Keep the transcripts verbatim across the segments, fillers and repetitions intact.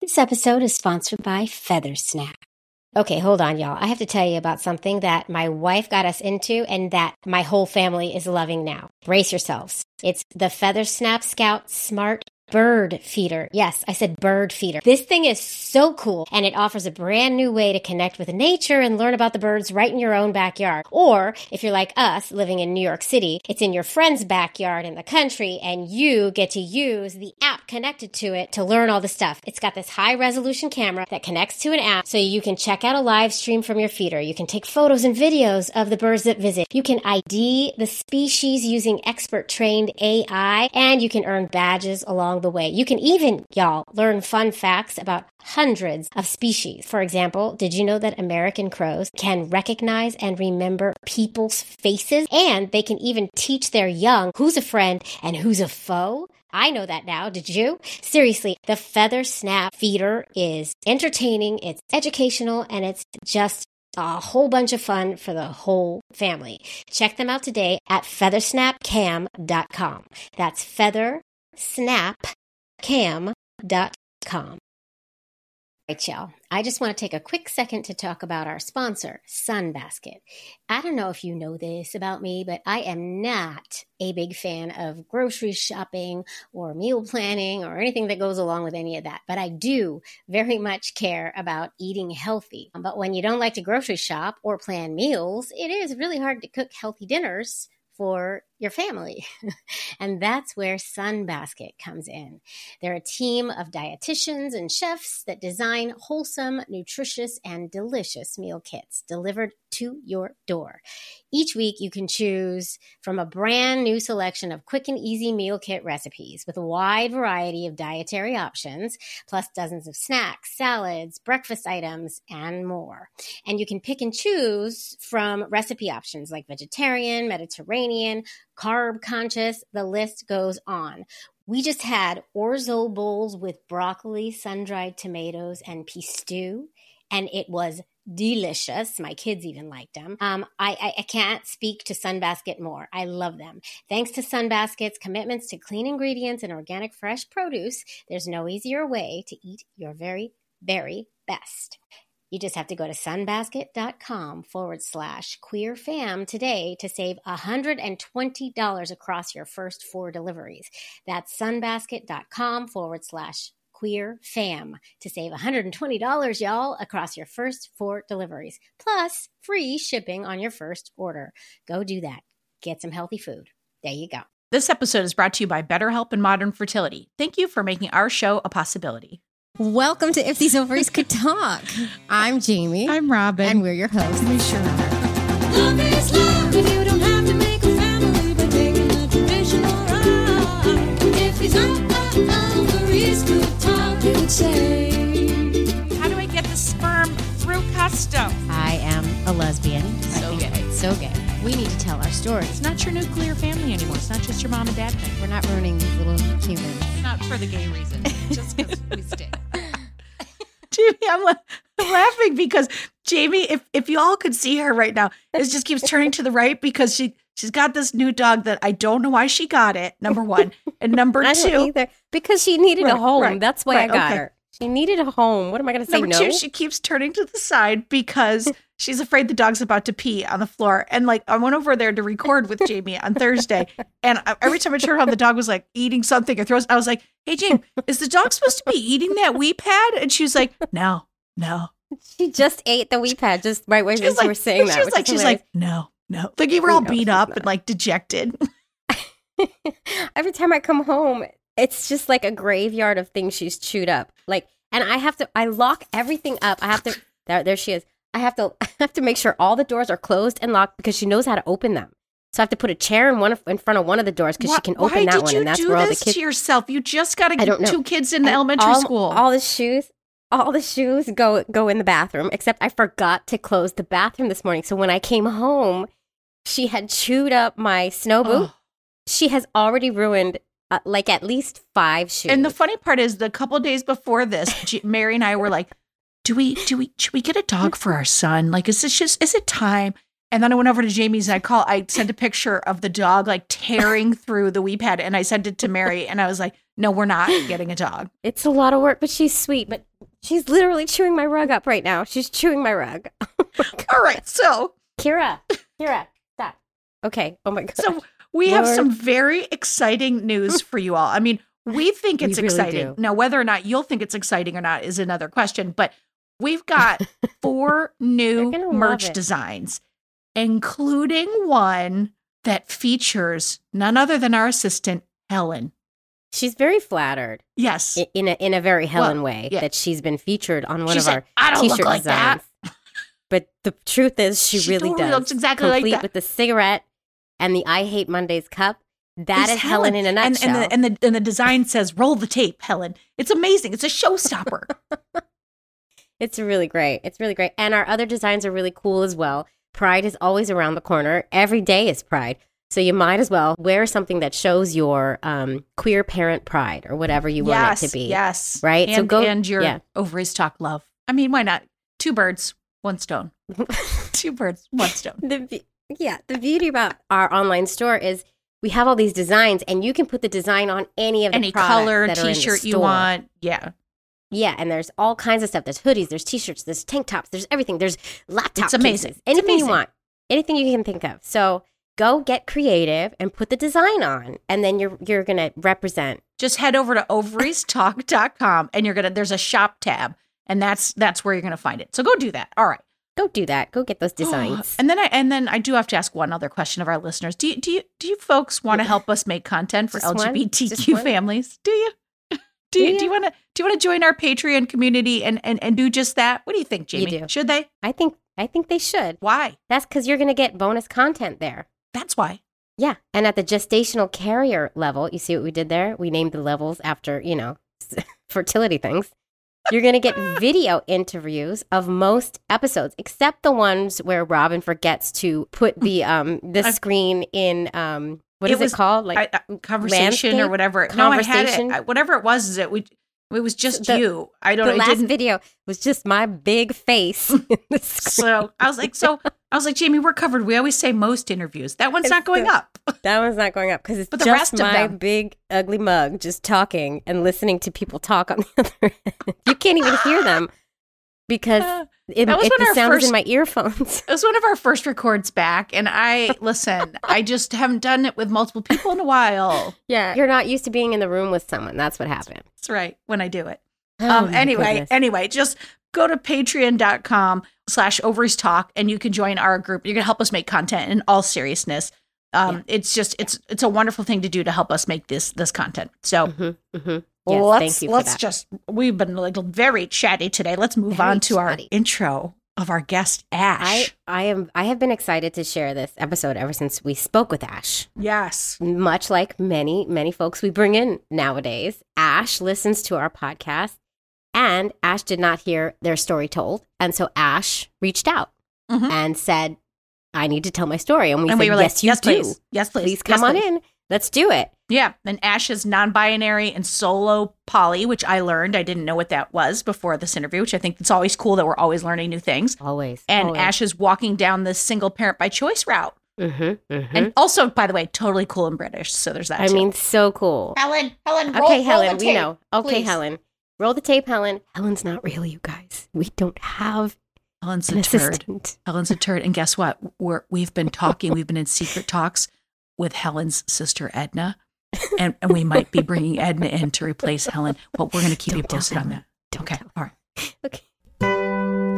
This episode is sponsored by Feathersnap. Okay, hold on, y'all. I have to tell you about something that my wife got us into and that my whole family is loving now. Brace yourselves. It's the Feathersnap Scout Smart Bird Feeder. Yes, I said bird feeder. This thing is so cool, and it offers a brand new way to connect with nature and learn about the birds right in your own backyard. Or, if you're like us, living in New York City, it's in your friend's backyard in the country, and you get to use the app connected to it to learn all the stuff. It's got this high-resolution camera that connects to an app, so you can check out a live stream from your feeder. You can take photos and videos of the birds that visit. You can I D the species using expert-trained A I, and you can earn badges along the way. You can even, y'all, learn fun facts about hundreds of species. For example, did you know that American crows can recognize and remember people's faces? And they can even teach their young who's a friend and who's a foe? I know that now. Did you? Seriously, the Feathersnap Feeder is entertaining, it's educational, and it's just a whole bunch of fun for the whole family. Check them out today at feathersnap cam dot com. That's feathersnap cam dot com. All right, y'all. I just want to take a quick second to talk about our sponsor, Sunbasket. I don't know if you know this about me, but I am not a big fan of grocery shopping or meal planning or anything that goes along with any of that. But I do very much care about eating healthy. But when you don't like to grocery shop or plan meals, it is really hard to cook healthy dinners for your family. And that's where Sunbasket comes in. They're a team of dietitians and chefs that design wholesome, nutritious, and delicious meal kits delivered to your door. Each week, you can choose from a brand new selection of quick and easy meal kit recipes with a wide variety of dietary options, plus dozens of snacks, salads, breakfast items, and more. And you can pick and choose from recipe options like vegetarian, Mediterranean, carb conscious, the list goes on. We just had orzo bowls with broccoli, sun-dried tomatoes, and pea stew, and it was delicious. My kids even liked them. Um, I, I, I can't speak to Sunbasket more. I love them. Thanks to Sunbasket's commitments to clean ingredients and organic fresh produce, there's no easier way to eat your very, very best. You just have to go to sunbasket.com forward slash queer fam today to save one hundred twenty dollars across your first four deliveries. That's sunbasket.com forward slash queer fam to save one hundred twenty dollars, y'all, across your first four deliveries. Plus free shipping on your first order. Go do that. Get some healthy food. There you go. This episode is brought to you by BetterHelp and Modern Fertility. Thank you for making our show a possibility. Welcome to If These Ovaries Could Talk. I'm Jamie. I'm Robin. And we're your hosts. We sure are. Love is love if you don't have to make a family by taking a traditional route. If these ovaries could talk, you would say. How do I get the sperm through custom? I am a lesbian. So I think gay. It's so gay. We need to tell our stories. It's not your nuclear family anymore. It's not just your mom and dad thing. We're not ruining these little humans. Not for the gay reason. Just because we stay. Jamie, I'm, la- I'm laughing because Jamie, if if you all could see her right now, it just keeps turning to the right because she she's got this new dog that I don't know why she got it. Number one, and number I two, don't either. Because she needed Right, a home. right, That's why right, I got okay. her. She needed a home. What am I going to say? number No. two, she keeps turning to the side because she's afraid the dog's about to pee on the floor. And like I went over there to record with Jamie on Thursday, and I, every time I turned around, the dog was like eating something or throws. I was like, "Hey, Jamie, is the dog supposed to be eating that wee pad?" And she was like, "No, no." She just ate the wee pad just right when She you was like, were saying that. She was which like, is she's hilarious. like, "No, no." Like you were all No, beat she's up not. and like dejected. Every time I come home, it's just like a graveyard of things she's chewed up. Like, and I have to, I lock everything up. I have to, there, there she is. I have to, I have to make sure all the doors are closed and locked because she knows how to open them. So I have to put a chair in one of, in front of one of the doors because she can open Why that did one, you and that's do where all the this kids. to yourself? You just got I don't know. two kids in And elementary all, school. All the shoes, all the shoes go go in the bathroom. Except I forgot to close the bathroom this morning. So when I came home, she had chewed up my snow boot. Oh. She has already ruined uh, like at least five shoes. And the funny part is, the couple days before this, G- Mary and I were like, "Do we, do we, should we get a dog for our son? Like, is this just, is it time?" And then I went over to Jamie's and I call, I sent a picture of the dog like tearing through the wee pad, and I sent it to Mary, and I was like, No, we're not getting a dog. It's a lot of work, but she's sweet. But she's literally chewing my rug up right now. She's chewing my rug. All right. So, Kira, Kira, stop. Okay. Oh my God. so we have Lord. some very exciting news for you all. I mean, we think We it's really exciting. do. Now, whether or not you'll think it's exciting or not is another question. But we've got four new You're gonna love merch it. designs, including one that features none other than our assistant, Helen. She's very flattered Yes. i- in a in a very Helen Well, way yeah. that she's been featured on one She of said, our "I don't look t-shirt like that." designs. But the truth is, she, She really totally does. looks exactly like Complete that. with the cigarette and the I Hate Mondays cup. That It's is Helen in a And, nutshell. and, the, and, the, and the design says, roll the tape, Helen. It's amazing. It's a showstopper. It's really great. It's really great. And our other designs are really cool as well. Pride is always around the corner. Every day is Pride. So you might as well wear something that shows your um, queer parent pride or whatever you want yes, it to be. yes. Right? And, So go- and your yeah. ovaries talk love. I mean, why not? Two birds, one stone. Two birds, one stone. The be- yeah, the beauty about our online store is we have all these designs, and you can put the design on any of the Any products color that are in the t-shirt you store. want. Yeah. Yeah, and there's all kinds of stuff. There's hoodies, there's t-shirts, there's tank tops, there's everything. There's laptop It's amazing. cases, It's anything amazing. you want, anything you can think of. So go get creative and put the design on, and then you're you're gonna represent. Just head over to ovaries talk dot com and you're going to, there's a shop tab and that's, that's where you're going to find it. So go do that. All right. Go do that. Go get those designs. And then I and then I do have to ask one other question of our listeners. Do you do you do you folks want to help us make content for Just one? L G B T Just Q one? families? Do you? Do you, do you want to do you want to join our Patreon community and, and and do just that? What do you think, You Jamie? do. Should they? I think I think they should. Why? That's because you're gonna get bonus content there. That's why. Yeah, and at the gestational carrier level, you see what we did there? We named the levels after, you know, fertility things. You're going to get video interviews of most episodes, except the ones where Robin forgets to put the um the I- screen in um what It is was- it called? Like I, uh, conversation or landscape? whatever. No, I had it. Conversation? I, whatever it was, is it we. It was just The- you. I don't. the I last didn't. video was just my big face in the screen. So I was like, so I was like, Jamie, we're covered. We always say most interviews. That one's It's not going the- up. That one's not going up because it's But the just rest of my them- big ugly mug just talking and listening to people talk on the other end. You can't even hear them because Uh, it, that was it, when the our sound is first- in my earphones. It was one of our first records back, and I listen. I just haven't done it with multiple people in a while. Yeah, you're not used to being in the room with someone. That's what happened. That's right. When I do it. Oh, um. my Anyway. goodness. Anyway. Just go to patreon dot com slash ovaries talk, and you can join our group. You're gonna help us make content. In all seriousness, um, Yeah. it's just it's it's a wonderful thing to do to help us make this this content. So. Mhm, mhm. Yes, let's thank you for let's that. just we've been like very chatty today. Let's move Very on to our chatty. intro of our guest Ash. I, I am. I have been excited to share this episode ever since we spoke with Ash. yes. Much like many, many folks we bring in nowadays, Ash listens to our podcast, and Ash did not hear their story told, and so Ash reached out Mhm. and said, "I need to tell my story." And we And said, we were like, "Yes, you yes, do. please. Yes, please. Please come Yes, on please." in. Let's do it." Yeah. And Ash is non-binary and solo poly, which I learned. I didn't know what that was before this interview, which I think it's always cool that we're always learning new things. Always. And always. Ash is walking down this single parent by choice route. Mm-hmm, mm-hmm. And also, by the way, totally cool and British. So there's that I too. mean, so cool. Helen, Helen, roll, Okay, roll Helen, the we tape, know. Okay, please. Helen. Roll the tape, Helen. Helen's not real, you guys. We don't have Helen's an a turd. assistant. Helen's a turd. And guess what? We're, we've been talking, we've been in secret talks with Helen's sister, Edna. And, and we might be bringing Edna in to replace Helen. But we're going to keep Don't you tell posted on Helen. that. Don't Okay. tell All right. Okay.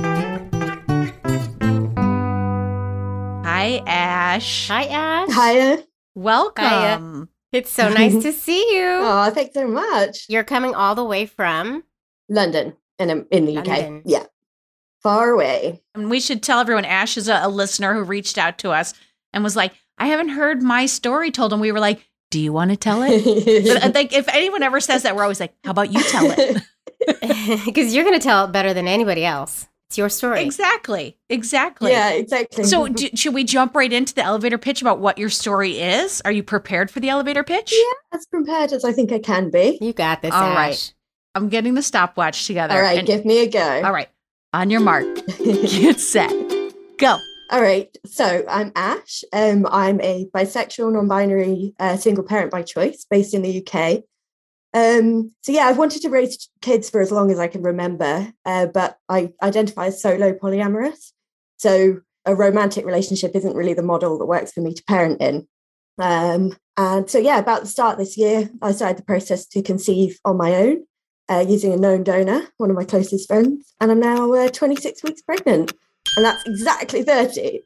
Hi, Ash. Hi, Ash. Hiya. Welcome. It's so nice to see you. Oh, thanks so much. You're coming all the way from London, in, um, in the U K. London. Yeah. Far away. And we should tell everyone Ash is a, a listener who reached out to us and was like, I haven't heard my story told. And we were like, do you want to tell it? But, uh, like, if anyone ever says that, we're always like, how about you tell it? because you're going to tell it better than anybody else. It's your story. Exactly. Exactly. Yeah, exactly. So do, should we jump right into the elevator pitch about what your story is? Are you prepared for the elevator pitch? Yeah, as prepared as I think I can be. You got this, All Ash. right. I'm getting the stopwatch together. All right, And- give me a go. all right. On your mark, get set, go. All right. So I'm Ash. Um, I'm a bisexual, non-binary, uh, single parent by choice, based in the U K. Um, so yeah, I've wanted to raise kids for as long as I can remember, uh, but I identify as solo polyamorous. So a romantic relationship isn't really the model that works for me to parent in. Um, and so yeah, about the start this year, I started the process to conceive on my own uh, using a known donor, one of my closest friends, and I'm now uh, twenty-six weeks pregnant, and that's exactly thirty.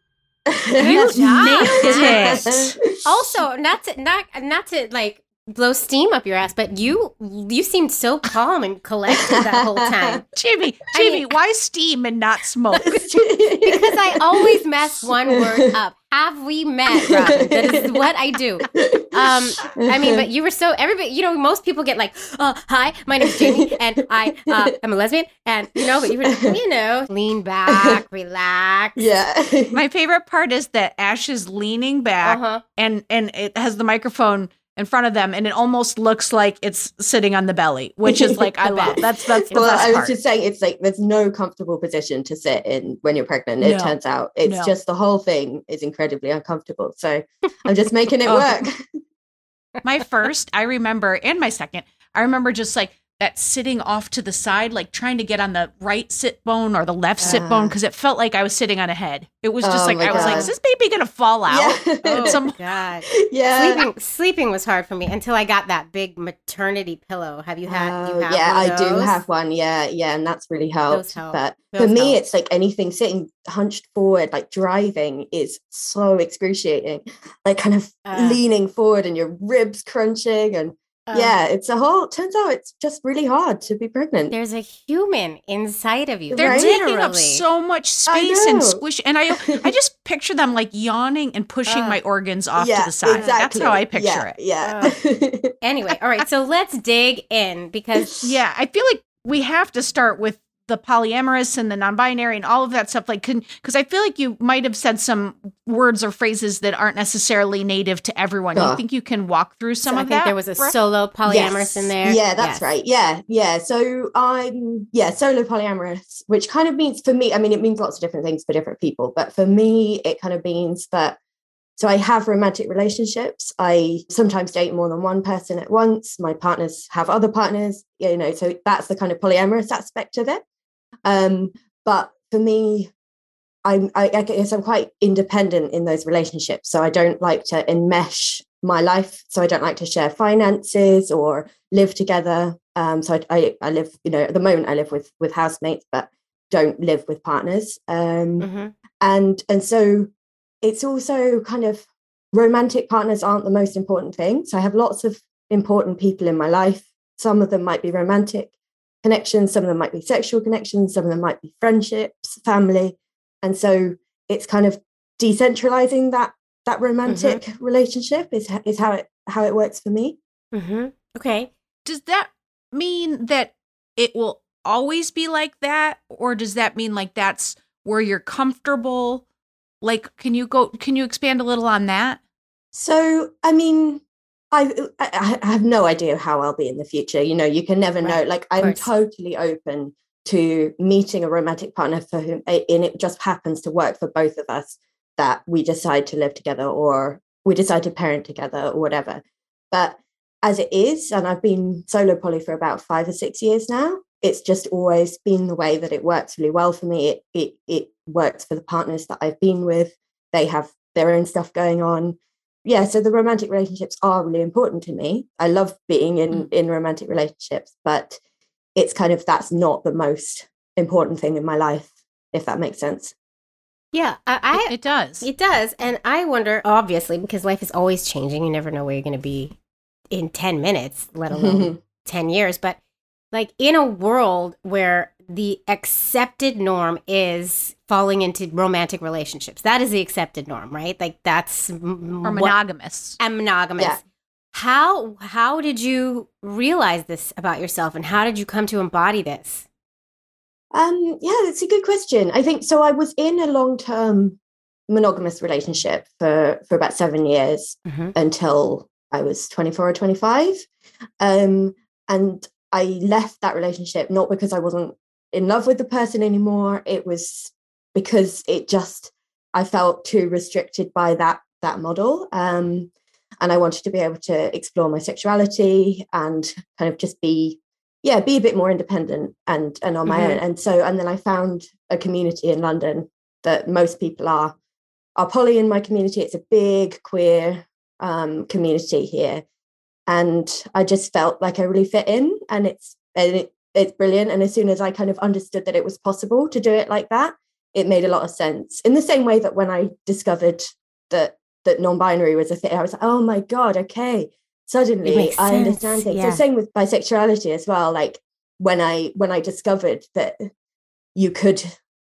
Good job. Nailed it. Also, not to not not to like blow steam up your ass, but you you seemed so calm and collected that whole time. Jamie, I Jamie, mean- why steam and not smoke? Because I always mess one word up. Have we met, Robin? That is what I do. Um, I mean, but you were so everybody. You know, most people get like, "Oh, hi, my name's Jamie, and I uh, am a lesbian," and you know, but you were, you know, lean back, relax. Yeah. My favorite part is that Ash is leaning back Uh-huh. and and it has the microphone in front of them, and it almost looks like it's sitting on the belly, which is like I The love. best. That's that's the Well, best I was part. just saying, it's like there's no comfortable position to sit in when you're pregnant. It No. turns out it's No. just the whole thing is incredibly uncomfortable. So I'm just making it Oh. work. My first, I remember, and my second, I remember just like that sitting off to the side, like trying to get on the right sit bone or the left sit bone, Ah. because it felt like I was sitting on a head. It was just Oh like, my I was like, God. is this baby going to fall out? Yeah. Oh, Some- God. Yeah. Sleeping, sleeping was hard for me until I got that big maternity pillow. Have you had? you Oh, have yeah, one I of do those? have one. Yeah, yeah, and that's really helped. help. But Those for me, help. it's like anything sitting hunched forward, like driving, is so excruciating. Like kind of Ah. leaning forward and your ribs crunching, and Uh, yeah, it's a whole. Turns out it's just really hard to be pregnant. There's a human inside of you. They're Right? taking up Literally. so much I space and know. squish. And I I just picture them like yawning and pushing Uh, my organs off yeah, to the side. That's exactly. how I picture yeah, it. Yeah. Anyway, all right. So let's dig in because Yeah, I feel like we have to start with the polyamorous and the non-binary and all of that stuff. Like, because I feel like you might have said some words or phrases that aren't necessarily native to everyone. You Sure. think you can walk through some so I of think that? there was a Brooke? solo polyamorous Yes. in there. Yeah, that's Yes. right. Yeah, yeah. So I'm yeah, solo polyamorous, which kind of means for me, I mean, it means lots of different things for different people, but for me, it kind of means that so I have romantic relationships. I sometimes date more than one person at once. My partners have other partners, you know, so that's the kind of polyamorous aspect of it. Um, but for me, I'm, I, I guess I'm quite independent in those relationships. So I don't like to enmesh my life. So I don't like to share finances or live together. Um, so I, I, I live, you know, at the moment I live with with housemates, but don't live with partners. Um, Mhm. and and so it's also kind of romantic partners aren't the most important thing. So I have lots of important people in my life. Some of them might be romantic connections, some of them might be sexual connections, some of them might be friendships, family. And so it's kind of decentralizing that that romantic relationship is is how it how it works for me. Mhm. Okay. Does that mean that it will always be like that? Or does that mean like that's where you're comfortable? Like, can you go, can you expand a little on that? So I mean, I I, I have no idea how I'll be in the future. You know, you can never know. Right, Like I'm course. totally open to meeting a romantic partner for whom, and it just happens to work for both of us, that we decide to live together or we decide to parent together or whatever. But as it is, and I've been solo poly for about five or six years now, it's just always been the way that it works really well for me. It it it works for the partners that I've been with. They have their own stuff going on. Yeah, so the romantic relationships are really important to me. I love being in in romantic relationships, but it's kind of that's not the most important thing in my life, if that makes sense. Yeah, I, I It, it does. It does. And I wonder, obviously, because life is always changing. You never know where you're going to be in ten minutes, let alone ten years. But like in a world where the accepted norm is falling into romantic relationships, that is the accepted norm, right? Like that's m- or what- monogamous. and monogamous. Yeah. How how did you realize this about yourself, and how did you come to embody this? Um, yeah, that's a good question. I think so. I was in a long-term monogamous relationship for for about seven years Mhm. until I was twenty-four or twenty-five. Um, and I left that relationship not because I wasn't in love with the person anymore. It was because it just I felt too restricted by that that model. Um, and I wanted to be able to explore my sexuality and kind of just be, yeah, be a bit more independent and and on my Mhm. own. And so, and then I found a community in London that most people are are poly in my community. It's a big queer um, community here, and I just felt like I really fit in, and it's and it, it's brilliant. And as soon as I kind of understood that it was possible to do it like that, it made a lot of sense. In the same way that when I discovered that that non-binary was a thing, I was like, oh my God, okay. Suddenly makes I understand sense, things. yeah. So same with bisexuality as well. Like when I when I discovered that you could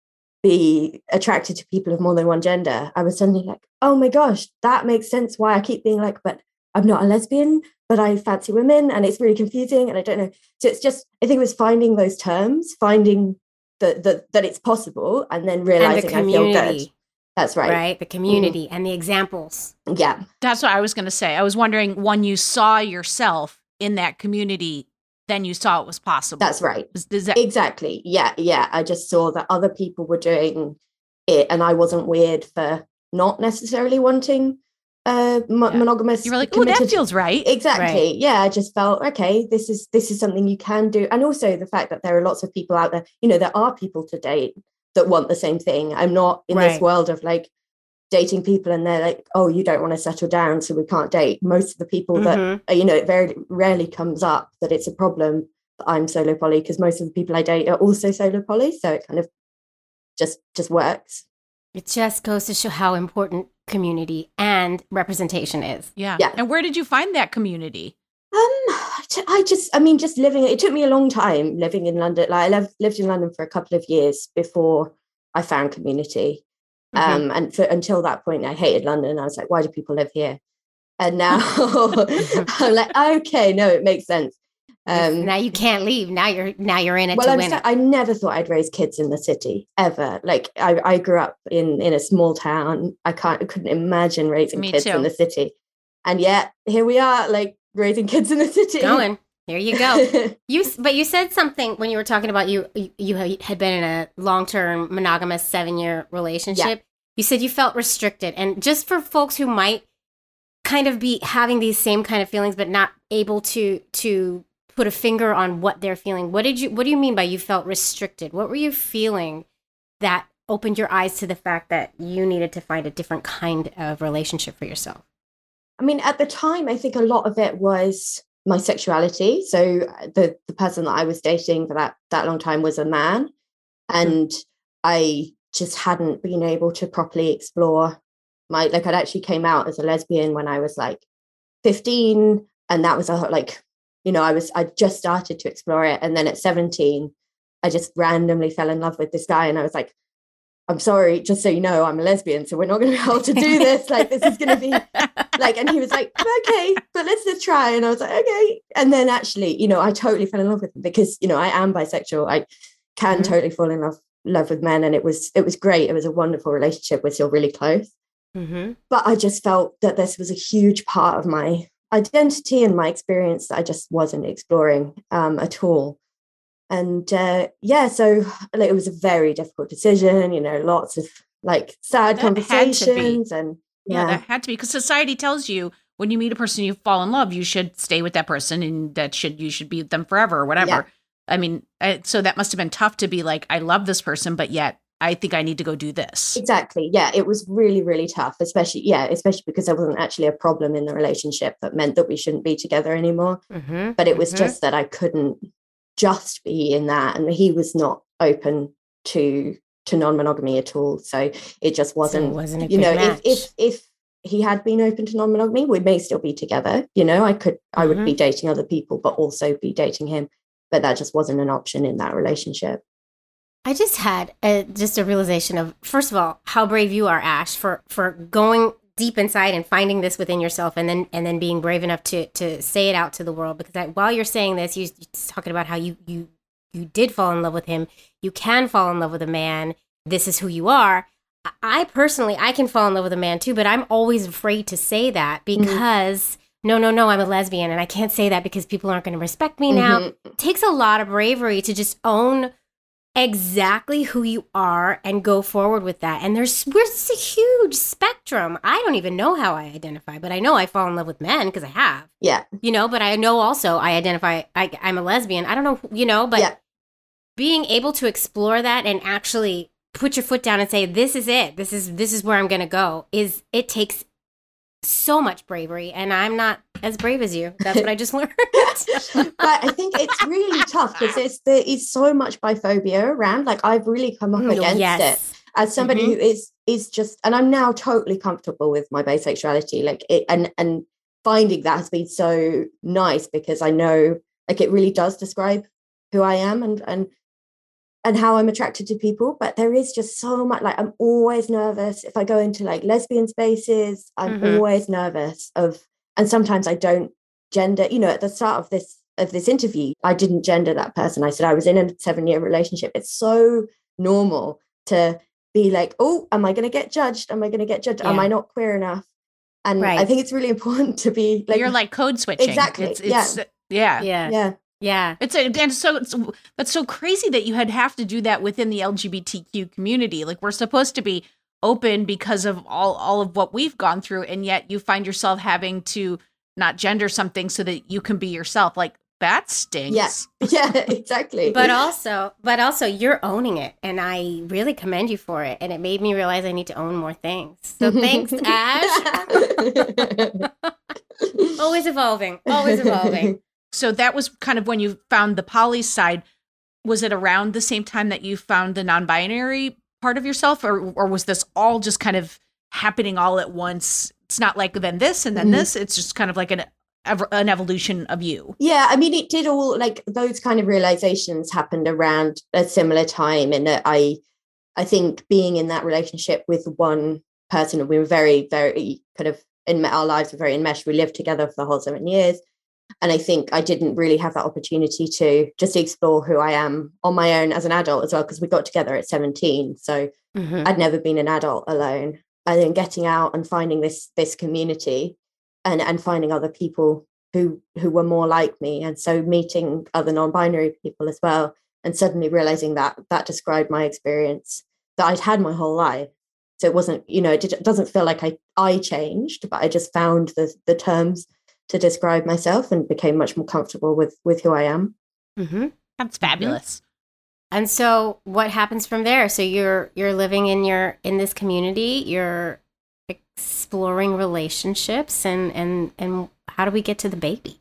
be attracted to people of more than one gender, I was suddenly like, oh my gosh, that makes sense why I keep being like, but I'm not a lesbian, but I fancy women, and it's really confusing and I don't know. So it's just, I think it was finding those terms, finding that that that it's possible, and then And the realizing I feel good. community, That's right. right? The community and the examples. Yeah. That's what I was going to say. I was wondering when you saw yourself in that community, then you saw it was possible. That's right. Is, is that Exactly. Yeah. Yeah. I just saw that other people were doing it, and I wasn't weird for not necessarily wanting uh mo- Yeah. monogamous. you were like, oh, that committed- feels right. Exactly. Right. Yeah. I just felt, okay, this is this is something you can do. And also the fact that there are lots of people out there, you know, there are people to date that want the same thing. I'm not in Right. this world of like dating people and they're like, oh, you don't want to settle down, so we can't date. Most of the people that, Mhm. uh, you know, it very rarely comes up that it's a problem that I'm solo poly, because most of the people I date are also solo poly. So it kind of just just works. It just goes to show how important community and representation is. Yeah. Yeah. And where did you find that community? Um, I just, I mean, just living, it took me a long time living in London. Like I lived, lived in London for a couple of years before I found community. Mhm. Um, and for, until that point, I hated London. I was like, why do people live here? And now I'm like, okay, no, it makes sense. Um, Now you can't leave. Now you're now you're in it well, to I'm win sta- it. I never thought I'd raise kids in the city ever. Like I, I grew up in in a small town. I can't, I couldn't imagine raising Me kids too. in the city. And yet here we are, like raising kids in the city. Going. There you go. You, s- but you said something when you were talking about you. You you had been in a long-term monogamous seven-year relationship. You said you felt restricted, and just for folks who might kind of be having these same kind of feelings, but not able to to put a finger on what they're feeling. What did you? What do you mean by you felt restricted? What were you feeling that opened your eyes to the fact that you needed to find a different kind of relationship for yourself? I mean, at the time, I think a lot of it was my sexuality. So the the person that I was dating for that that long time was a man, and I just hadn't been able to properly explore my, like I'd actually came out as a lesbian when I was like fifteen, and that was a like, you know, I was I just started to explore it, and then at seventeen, I just randomly fell in love with this guy, and I was like, I'm sorry, just so you know, I'm a lesbian, so we're not going to be able to do this. Like, this is going to be like, and he was like, okay, but let's just try. And I was like, okay. And then actually, you know, I totally fell in love with him because, you know, I am bisexual. I can Mhm. totally fall in love love with men, and it was it was great. It was a wonderful relationship. We're still really close. Mm-hmm. But I just felt that this was a huge part of my identity and my experience that I just wasn't exploring um, at all. And uh, yeah, so like, it was a very difficult decision, you know, lots of like sad That had to be. conversations and Yeah, yeah, that had to be, because society tells you when you meet a person you fall in love, you should stay with that person, and that should you should be with them forever or whatever. Yeah. I mean, I, so that must have been tough to be like, I love this person, but yet I think I need to go do this. exactly. Yeah, it was really, really tough, especially, yeah, especially because there wasn't actually a problem in the relationship that meant that we shouldn't be together anymore. Mm-hmm. But it was Mhm. just that I couldn't just be in that, and he was not open to to non-monogamy at all. So it just wasn't, So it wasn't a you good know, match. if if if he had been open to non-monogamy, we may still be together. You know, I could I would Mm-hmm. be dating other people, but also be dating him. But that just wasn't an option in that relationship. I just had a, just a realization of, first of all, how brave you are, Ash, for for going deep inside and finding this within yourself, and then and then being brave enough to to say it out to the world. Because I, while you're saying this, you, you're talking about how you you you did fall in love with him. You can fall in love with a man. This is who you are. I- I personally, I can fall in love with a man too, but I'm always afraid to say that because no, no, no, I'm a lesbian, and I can't say that because people aren't going to respect me now. Mhm. It takes a lot of bravery to just own exactly who you are and go forward with that. And there's there's a huge spectrum. I don't even know how I identify, but I know I fall in love with men because I have. Yeah. You know, but I know also I identify, I, I'm a lesbian. I don't know, you know, but Yeah. being able to explore that and actually put your foot down and say, this is it, this is this is where I'm going to go, is it takes so much bravery. And I'm not as brave as you. That's what I just learned. But I think it's really tough because there's, there is so much biphobia around. Like I've really come up Mm, against yes. it as somebody Mhm. who is is just, and I'm now totally comfortable with my bisexuality. Like it, and and finding that has been so nice because I know like it really does describe who I am and and and how I'm attracted to people. But there is just so much, like I'm always nervous if I go into like lesbian spaces. I'm Mhm. always nervous of, and sometimes I don't gender, you know, at the start of this of this interview, I didn't gender that person. I said I was in a seven-year relationship. It's so normal to be like, oh, am I going to get judged? Am I going to get judged? Am Yeah. I not queer enough? And I Right. think it's really important to be like, You're like code switching. Exactly, It's, it's, yeah. Yeah. yeah, Yeah. It's a, and so it's that's so crazy that you had have to do that within the L G B T Q community. Like we're supposed to be open because of all all of what we've gone through, and yet you find yourself having to not gender something so that you can be yourself. Like that stinks. yeah, yeah, exactly. But also, but also you're owning it. And I really commend you for it. And it made me realize I need to own more things. So thanks, Ash. Always evolving, always evolving. So that was kind of when you found the poly side. Was it around the same time that you found the non-binary part of yourself, or or was this all just kind of happening all at once? It's not like then this and then Mhm. this. It's just kind of like an ev- an evolution of you. Yeah, I mean, it did all like those kind of realizations happened around a similar time, in that I, I think being in that relationship with one person, we were very, very kind of in our lives were very enmeshed. We lived together for the whole seven years, and I think I didn't really have that opportunity to just explore who I am on my own as an adult as well, because we got together at seventeen, so Mhm. I'd never been an adult alone. And then getting out and finding this this community, and and finding other people who who were more like me, and so meeting other non-binary people as well, and suddenly realizing that that described my experience that I'd had my whole life. So it wasn't, you know, it, did, it doesn't feel like I I changed, but I just found the the terms to describe myself and became much more comfortable with with who I am. Mhm. That's fabulous. And so what happens from there? So you're you're living in your in this community, you're exploring relationships, and and and how do we get to the baby?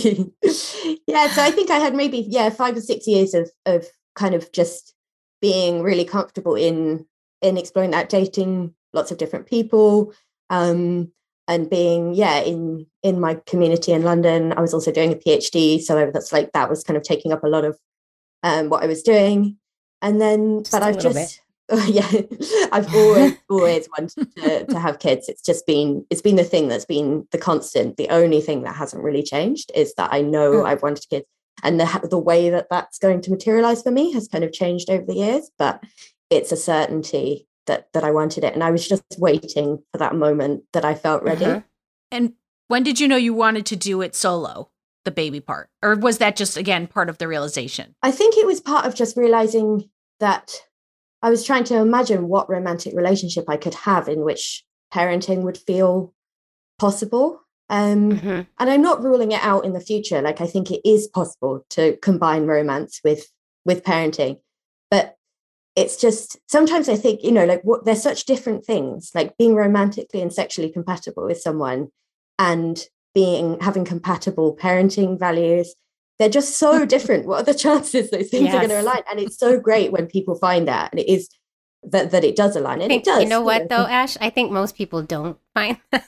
Yeah, so I think I had maybe yeah five or six years of of kind of just being really comfortable in in exploring that, dating lots of different people, um, and being yeah in in my community in London. I was also doing a PhD, so that's like that was kind of taking up a lot of um, what I was doing. And then, Just but a I've little just yeah, I've always always wanted to, to have kids. It's just been it's been the thing that's been the constant. The only thing that hasn't really changed is that I know Mm. I've wanted kids, and the the way that that's going to materialize for me has kind of changed over the years. But it's a certainty that that I wanted it, and I was just waiting for that moment that I felt ready. Uh-huh. And when did you know you wanted to do it solo, the baby part? Or was that just, again, part of the realization? I think it was part of just realizing that I was trying to imagine what romantic relationship I could have in which parenting would feel possible. Um, Mhm. and I'm not ruling it out in the future. Like, I think it is possible to combine romance with with parenting. But it's just, sometimes I think, you know, like what they're such different things, like being romantically and sexually compatible with someone and being having compatible parenting values. They're just so different. What are the chances those things are going to Yes. align? And it's so great when people find that, and it is that, that it does align. I And think, it does. you know what though, Ash? I think most people don't find that.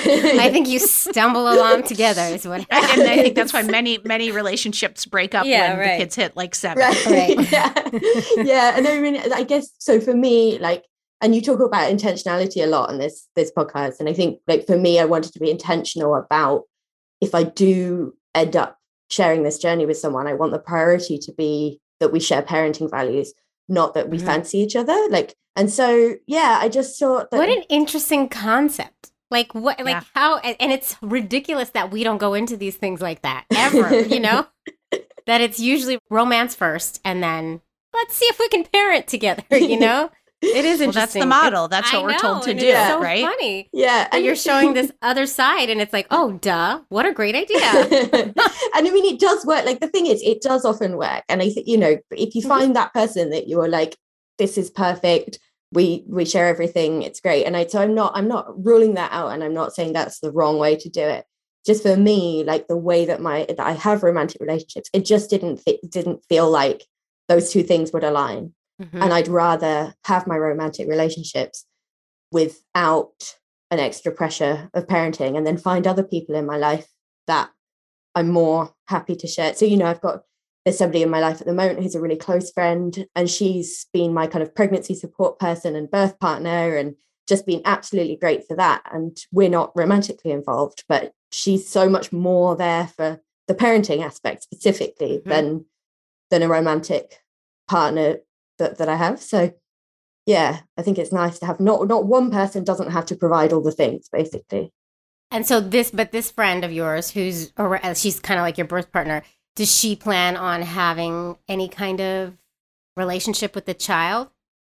I think you stumble along together is what happens. And I think that's why many, many relationships break up Yeah, when right. the kids hit like seven. Right. Right. yeah. Yeah. And I mean, I guess so for me, like, and you talk about intentionality a lot on this this podcast. And I think like for me, I wanted to be intentional about, if I do end up sharing this journey with someone, I want the priority to be that we share parenting values, not that we Mhm. fancy each other. Like, and so yeah, I just thought that What an interesting concept. Like what like Yeah. how and and it's ridiculous that we don't go into these things like that ever, you know? That it's usually romance first and then let's see if we can parent together, you know? It is Well, that's interesting. the model. It's- That's what I we're told know, to and do, it's so right? funny. Yeah. But you're showing this other side, and it's like, oh, duh, what a great idea. And I mean, it does work. Like, the thing is, it does often work. And I think, you know, if you find that person that you're like, this is perfect, we we share everything, it's great. And I so I'm not I'm not ruling that out, and I'm not saying that's the wrong way to do it. Just for me, like the way that my that I have romantic relationships, it just didn't fit, didn't feel like those two things would align. Mhm. And I'd rather have my romantic relationships without an extra pressure of parenting, and then find other people in my life that I'm more happy to share. So, you know, I've got, there's somebody in my life at the moment who's a really close friend, and she's been my kind of pregnancy support person and birth partner, and just been absolutely great for that. And we're not romantically involved, but she's so much more there for the parenting aspect specifically Mhm. than than a romantic partner that, that I have. So yeah, I think it's nice to have not not one person doesn't have to provide all the things, basically. And so this, but this friend of yours, who's, or uh, she's kind of like your birth partner, does she plan on having any kind of relationship with the child?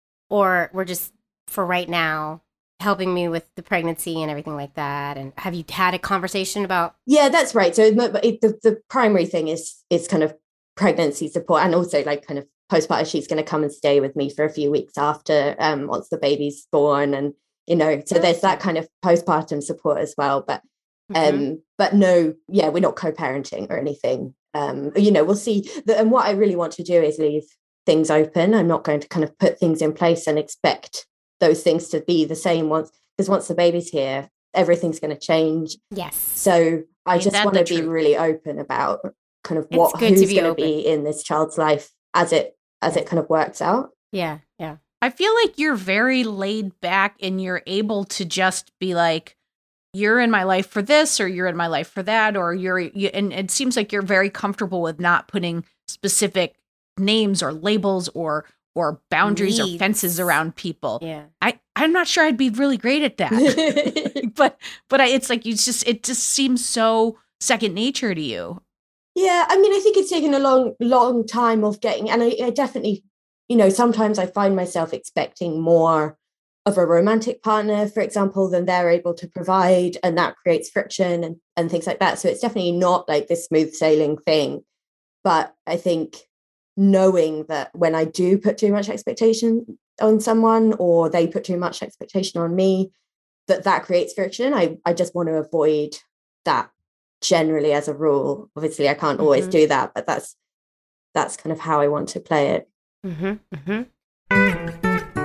Or we're just, for right now, helping me with the pregnancy and everything like that? And have you had a conversation about? Yeah, that's right. So it, the, the primary thing is is kind of pregnancy support, and also like kind of postpartum. She's going to come and stay with me for a few weeks after um once the baby's born, and you know, so there's that kind of postpartum support as well. But um Mhm. but no, yeah, we're not co-parenting or anything. Um you know, we'll see. The, and what I really want to do is leave things open. I'm not going to kind of put things in place and expect those things to be the same once, because once the baby's here, everything's going to change. Yes. So I Ain't just that want the to be truth? really open about kind of It's what good to who's be going to open. be in this child's life as it as Yeah. it kind of works out. Yeah. Yeah. I feel like you're very laid back, and you're able to just be like, you're in my life for this, or you're in my life for that, or you're, you, and it seems like you're very comfortable with not putting specific names or labels or or boundaries or Needs. fences around people. Yeah. I, I'm not sure I'd be really great at that. but but I, it's like, you just, it just seems so second nature to you. Yeah, I mean, I think it's taken a long, long time of getting, and I, I definitely, you know, sometimes I find myself expecting more of a romantic partner, for example, than they're able to provide, and that creates friction and, and things like that. So it's definitely not like this smooth sailing thing. But I think knowing that when I do put too much expectation on someone, or they put too much expectation on me, that that creates friction. I, I just want to avoid that generally as a rule. Obviously I can't always Mhm. do that, but that's that's kind of how I want to play it. Mm-hmm, mm-hmm.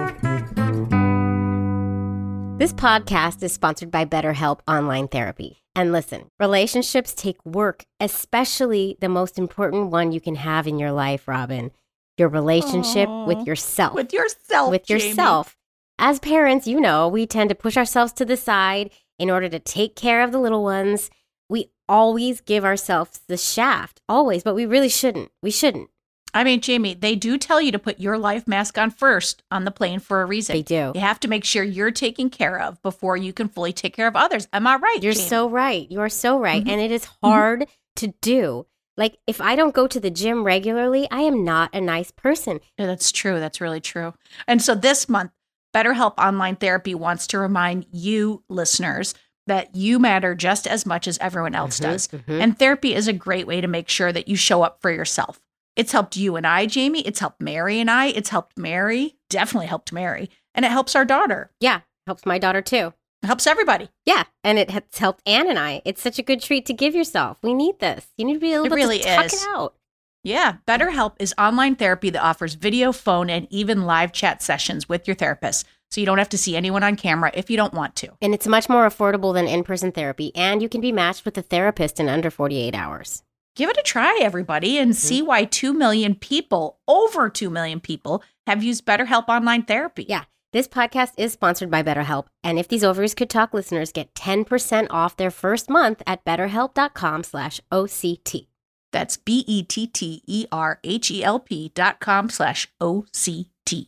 This podcast is sponsored by BetterHelp Online Therapy. And listen, relationships take work, especially the most important one you can have in your life, Robin. Your relationship Aw. with yourself. With yourself, with Jamie. yourself. As parents, you know, we tend to push ourselves to the side in order to take care of the little ones. We always give ourselves the shaft, always, but we really shouldn't. We shouldn't. I mean, Jamie, they do tell you to put your life mask on first on the plane for a reason. They do. You have to make sure you're taken care of before you can fully take care of others. Am I right, You're Jamie? so right. You are so right. Mhm. And it is hard to do. Like, if I don't go to the gym regularly, I am not a nice person. Yeah, that's true. That's really true. And so this month, BetterHelp Online Therapy wants to remind you listeners that you matter just as much as everyone else Mhm, does. mhm. And therapy is a great way to make sure that you show up for yourself. It's helped you and I, Jamie. It's helped Mary and I. It's helped Mary. Definitely helped Mary. And it helps our daughter. Yeah, helps my daughter too. It helps everybody. Yeah, and it has helped Anne and I. It's such a good treat to give yourself. We need this. You need to be able It to really talk is. it out. Yeah, BetterHelp is online therapy that offers video, phone, and even live chat sessions with your therapist. So you don't have to see anyone on camera if you don't want to. And it's much more affordable than in-person therapy, and you can be matched with a therapist in under forty-eight hours. Give it a try, everybody, and see why two million people, over two million people, have used BetterHelp Online Therapy. Yeah, this podcast is sponsored by BetterHelp, and if these Ovaries Could Talk listeners get ten percent off their first month at betterhelp.com slash OCT. That's B-E-T-T-E-R-H-E-L-P dot com slash O-C-T.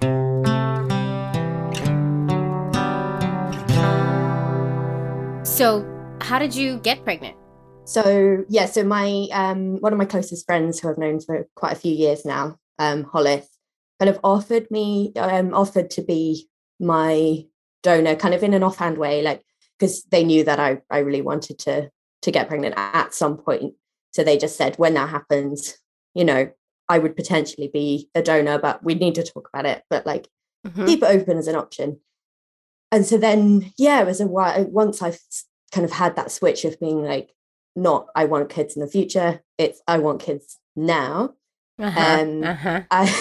So, how did you get pregnant? So yeah, so my um one of my closest friends who I've known for quite a few years now, um, Hollis, kind of offered me, um, offered to be my donor, kind of in an offhand way, like because they knew that I I really wanted to to get pregnant at some point. So they just said, when that happens, you know, I would potentially be a donor, but we need to talk about it. But like, Mhm. keep it open as an option. And so then, yeah, it was a while. Once I've kind of had that switch of being like, not I want kids in the future, it's I want kids now. Uh-huh. Um, uh-huh.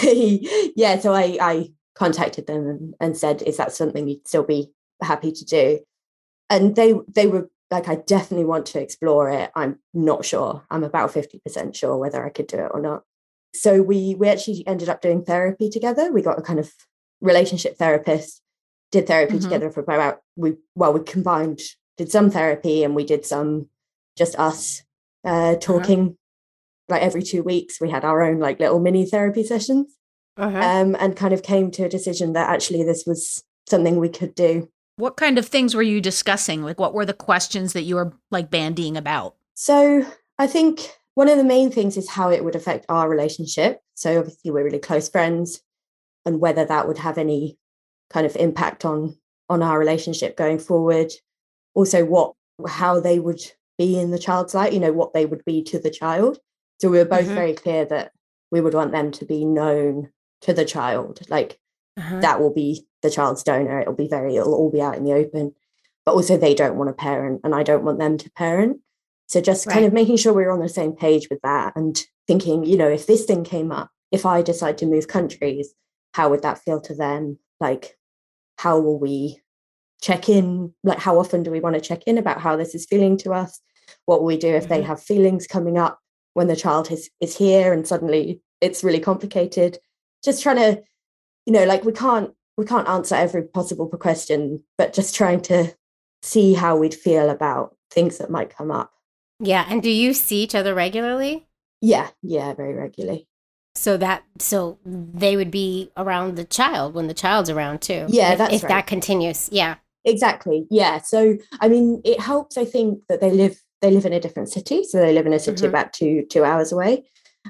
I yeah, so I I contacted them and, and said, is that something you'd still be happy to do? And they they were like, I definitely want to explore it. I'm not sure. I'm about fifty percent sure whether I could do it or not. So we we actually ended up doing therapy together. We got a kind of relationship therapist, did therapy Mhm. together for about we well, we combined, did some therapy and we did some just us uh talking like every two weeks. We had our own like little mini therapy sessions. Uh-huh. Um, and kind of came to a decision that actually this was something we could do. What kind of things were you discussing? Like, what were the questions that you were like bandying about? So I think one of the main things is how it would affect our relationship. So obviously we're really close friends, and whether that would have any kind of impact on on our relationship going forward. Also, what how they would be in the child's life, you know, what they would be to the child. So we were both Mhm. very clear that we would want them to be known to the child, like Uh-huh. that will be the child's donor. It'll be very, it'll all be out in the open. But also they don't want to parent and I don't want them to parent. So just kind Right. of making sure we're on the same page with that and thinking, you know, if this thing came up, if I decide to move countries, how would that feel to them? Like, how will we check in? Like, how often do we want to check in about how this is feeling to us? What will we do if they Mhm. have feelings coming up when the child is, is here and suddenly it's really complicated? Just trying to, you know, like we can't we can't answer every possible question, but just trying to see how we'd feel about things that might come up. Yeah. And do you see each other regularly? Yeah, yeah, very regularly. So that so they would be around the child when the child's around too. Yeah, if, that's if right. that continues. Yeah. Exactly. Yeah. So I mean, it helps, I think, that they live they live in a different city. So they live in a city Mhm. about two two hours away.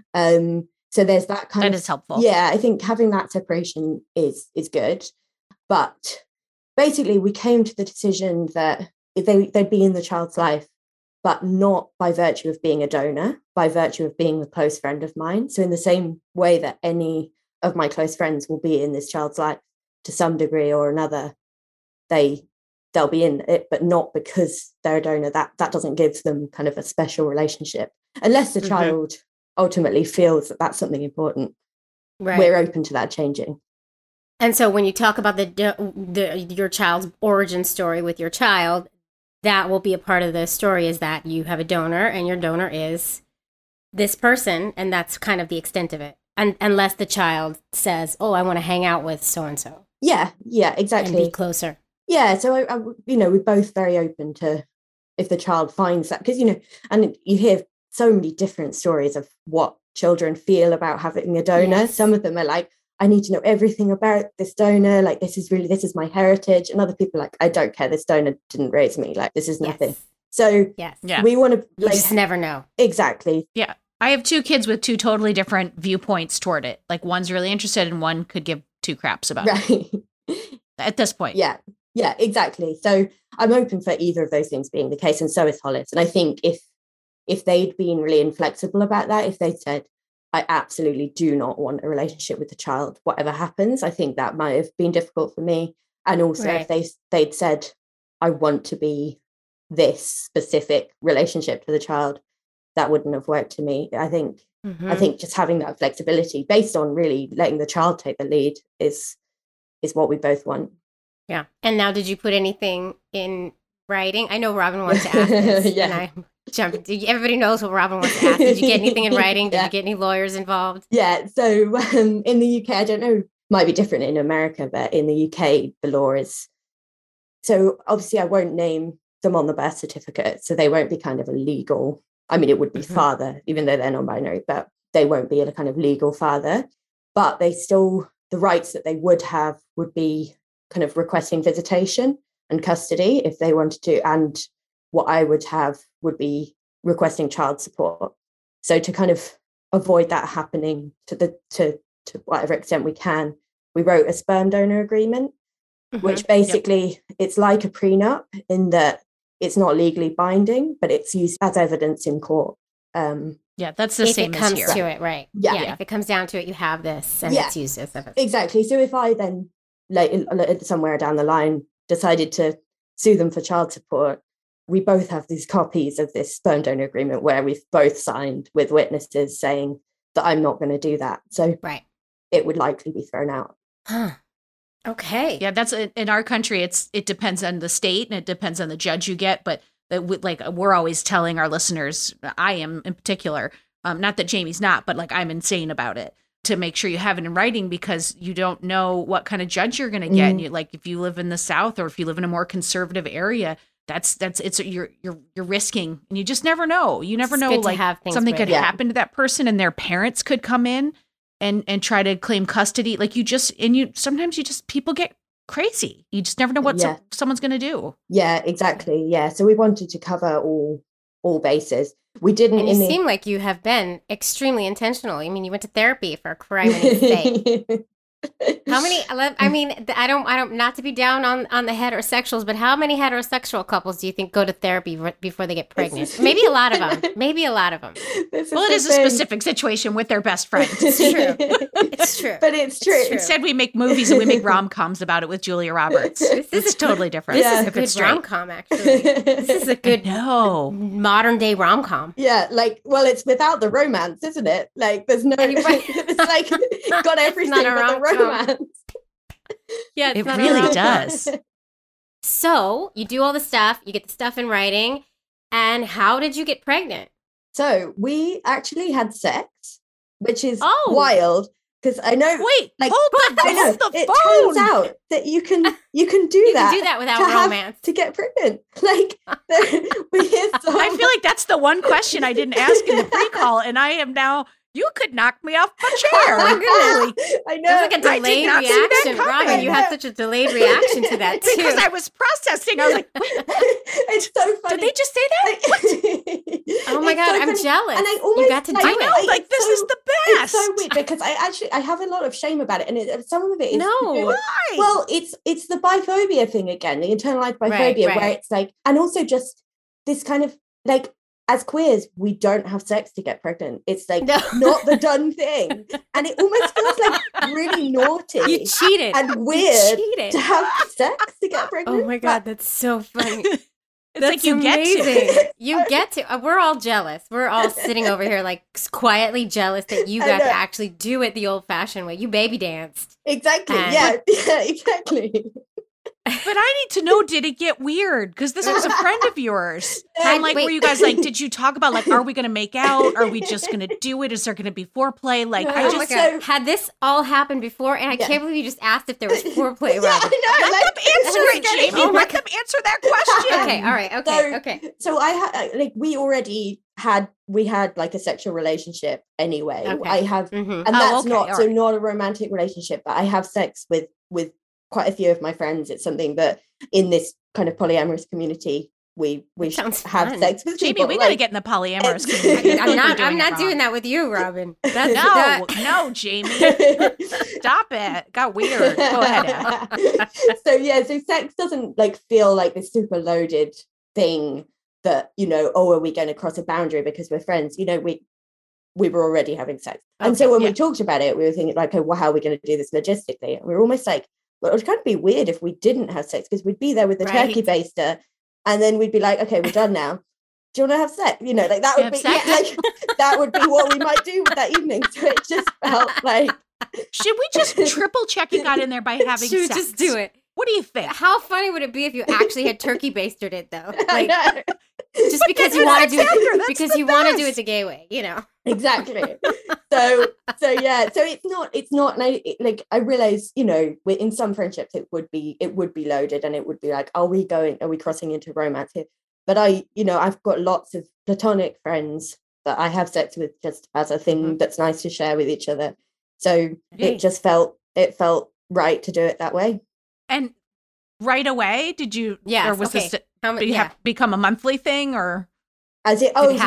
Um, so there's that kind That of is helpful. yeah, I think having that separation is is good. But basically we came to the decision that if they they'd be in the child's life, but not by virtue of being a donor, by virtue of being a close friend of mine. So in the same way that any of my close friends will be in this child's life to some degree or another, they they'll be in it, but not because they're a donor. That that doesn't give them kind of a special relationship, unless the Mhm. child ultimately feels that that's something important. Right. We're open to that changing. And so when you talk about the, the your child's origin story with your child, that will be a part of the story is that you have a donor and your donor is this person, and that's kind of the extent of it. And unless the child says, "Oh, I want to hang out with so and so Yeah, yeah, and be exactly. closer." Yeah, so I, I, you know, we're both very open to if the child finds that, because you know, and you hear so many different stories of what children feel about having a donor. Yes. Some of them are like, I need to know everything about this donor, like this is really this is my heritage, and other people are like, I don't care, this donor didn't raise me, like this is nothing. Yes. So Yes. Yeah. we want to You like just never know. exactly. Yeah. I have two kids with two totally different viewpoints toward it. Like one's really interested and one could give two craps about it Right. at this point. Yeah, yeah, exactly. So I'm open for either of those things being the case, and so is Hollis. And I think if if they'd been really inflexible about that, if they'd said, I absolutely do not want a relationship with the child, whatever happens, I think that might have been difficult for me. And also Right. if they they'd said, I want to be this specific relationship to the child, that wouldn't have worked to me. I think Mhm. I think just having that flexibility based on really letting the child take the lead is is what we both want. Yeah. And now, did you put anything in writing? I know Robin wants to ask this, Yeah. and I jumped. did you- Everybody knows what Robin wants to ask. Did you get anything in writing? Did Yeah. you get any lawyers involved? Yeah, so um, in the U K, I don't know, might be different in America, but in the U K, the law is, so obviously I won't name them on the birth certificate, so they won't be kind of a legal, I mean, it would be Mhm. father, even though they're non-binary, but they won't be a kind of legal father, but they still, the rights that they would have would be kind of requesting visitation and custody if they wanted to, and what I would have would be requesting child support. So to kind of avoid that happening to the to to whatever extent we can, we wrote a sperm donor agreement, Mhm. which basically it's like a prenup in that it's not legally binding, but it's used as evidence in court. Um, Yeah, that's the if same it as comes here. to it, right? Yeah. If it comes down to it, you have this, and Yeah. it's used as evidence. exactly. So if I then, like somewhere down the line, decided to sue them for child support, we both have these copies of this sperm donor agreement where we've both signed with witnesses saying that I'm not going to do that. So Right. it would likely be thrown out. Huh. Okay. Yeah, that's in our country. It's it depends on the state and it depends on the judge you get. But that we, like we're always telling our listeners, I am in particular, um, not that Jamie's not, but like I'm insane about it, to make sure you have it in writing because you don't know what kind of judge you're going to get. Mm. And you, like if you live in the South or if you live in a more conservative area, that's that's it's you're you're you're risking, and you just never know. You never It's know, good to like have things something written. could Yeah. happen to that person, and their parents could come in and and try to claim custody. Like you just and you sometimes you just people get crazy. You just never know what Yeah. some, someone's going to do. Yeah, exactly. Yeah. So we wanted to cover all all bases. We didn't And you in the seem like you have been extremely intentional. I mean, you went to therapy for a crime and mistake. How many? I mean, I don't, I don't, not to be down on on the heterosexuals, but how many heterosexual couples do you think go to therapy r- before they get pregnant? Maybe a lot of them. Maybe a lot of them. This Well, it the is a thing. specific situation with their best friend. It's true. It's true. But it's true. It's true. Instead, we make movies and we make rom coms about it with Julia Roberts. This is It's a- totally different. This Yeah. is a if good it's straight. rom com, actually. This is a good No. modern day rom com. Yeah, like, well, it's without the romance, isn't it? Like, there's no, Right. it's like, got everything not a but the rom-com. romance. Yeah, it's It not a really rom-com. does. So you do all the stuff, you get the stuff in writing, and how did you get pregnant? So we actually had sex, which is Oh. wild because I know, Wait, Like, hold the, I know hold the it phone. turns out that you can you can do You that. can do that without to have- romance. to get pregnant. Like, the- we hear some, I feel like that's the one question I didn't ask in the pre-call, and I am now. You could knock me off my chair. Oh my goodness. I know. There's like a I did delayed not see that reaction. coming. Robin, you had such a delayed reaction to that, too. Because I was processing. I was like, wait, It's so funny. did they just say that? Oh my It's God, so I'm funny. jealous. And I You almost, got to like, do I it. know, like, this so- is the It's best. so weird because I actually I have a lot of shame about it, and it, some of it is No. to do with- Why? well, it's it's the biphobia thing again, the internalized biphobia, Right, where right. it's like, and also just this kind of like, as queers, we don't have sex to get pregnant. It's like No. not the done thing, and it almost feels like really naughty You cheated. and You weird cheated. to have sex to get pregnant. Oh my God, that's so funny. it's That's like you amazing. get to. You get to. uh, We're all jealous. We're all sitting over here like s- quietly jealous that you I got know. to actually do it the old-fashioned way. You baby danced. Exactly. And- Yeah. Yeah. Exactly. But I need to know, did it get weird? Because this was a friend of yours. I- And like, wait. were you guys like, did you talk about like, are we going to make out? Are we just going to do it? Is there going to be foreplay? Like, I Oh Oh just, my so- God. Had this all happened before, and I Yeah. can't believe you just asked if there was foreplay, Yeah, Robin. I know. let like- them answer it, It's Jamie. Oh my let them answer that question. Okay, all right, okay, So- okay. So I had like we already had we had like a sexual relationship anyway. Okay. I have, Mm-hmm. and Oh, that's okay, not all so right. not a romantic relationship, but I have sex with with quite a few of my friends. It's something that in this kind of polyamorous community we we That sounds have fun. sex with Jamie, people. we got to like- get in the polyamorous It's- community. I I'm think not. we're doing I'm it not wrong. doing that with you, Robin. That's No, that. no, Jamie. Stop it. Got weird. Go ahead. Em. So yeah, so sex doesn't like feel like this super loaded thing that, you know, oh, are we going to cross a boundary because we're friends? You know, we we were already having sex. And so Okay, when yeah. we talked about it, we were thinking like, oh, well, how are we going to do this logistically? And we were almost like, well, it would kind of be weird if we didn't have sex because we'd be there with the Right. turkey baster and then we'd be like, okay, we're done now. Do you want to have sex? You know, like that You would be have yeah, sex? like that would be what we might do with that evening. So it just felt like Should we just triple check you got in there by having Should we sex? just do it? What do you think? How funny would it be if you actually had turkey basted it though? I Like know. just because then you want that's to do after, it that's because the you want to do it best. the gay way, you know. Exactly. So so yeah, so it's not it's not like, like I realize, you know, we- in some friendships it would be it would be loaded and it would be like, are we going are we crossing into romance here? But I, you know, I've got lots of platonic friends that I have sex with just as a thing Mhm. that's nice to share with each other. So Hey. it just felt it felt right to do it that way. And right away, did you? Yes, Or was okay. this How much? be- Yeah. have become a monthly thing, or As it Did oh it happen?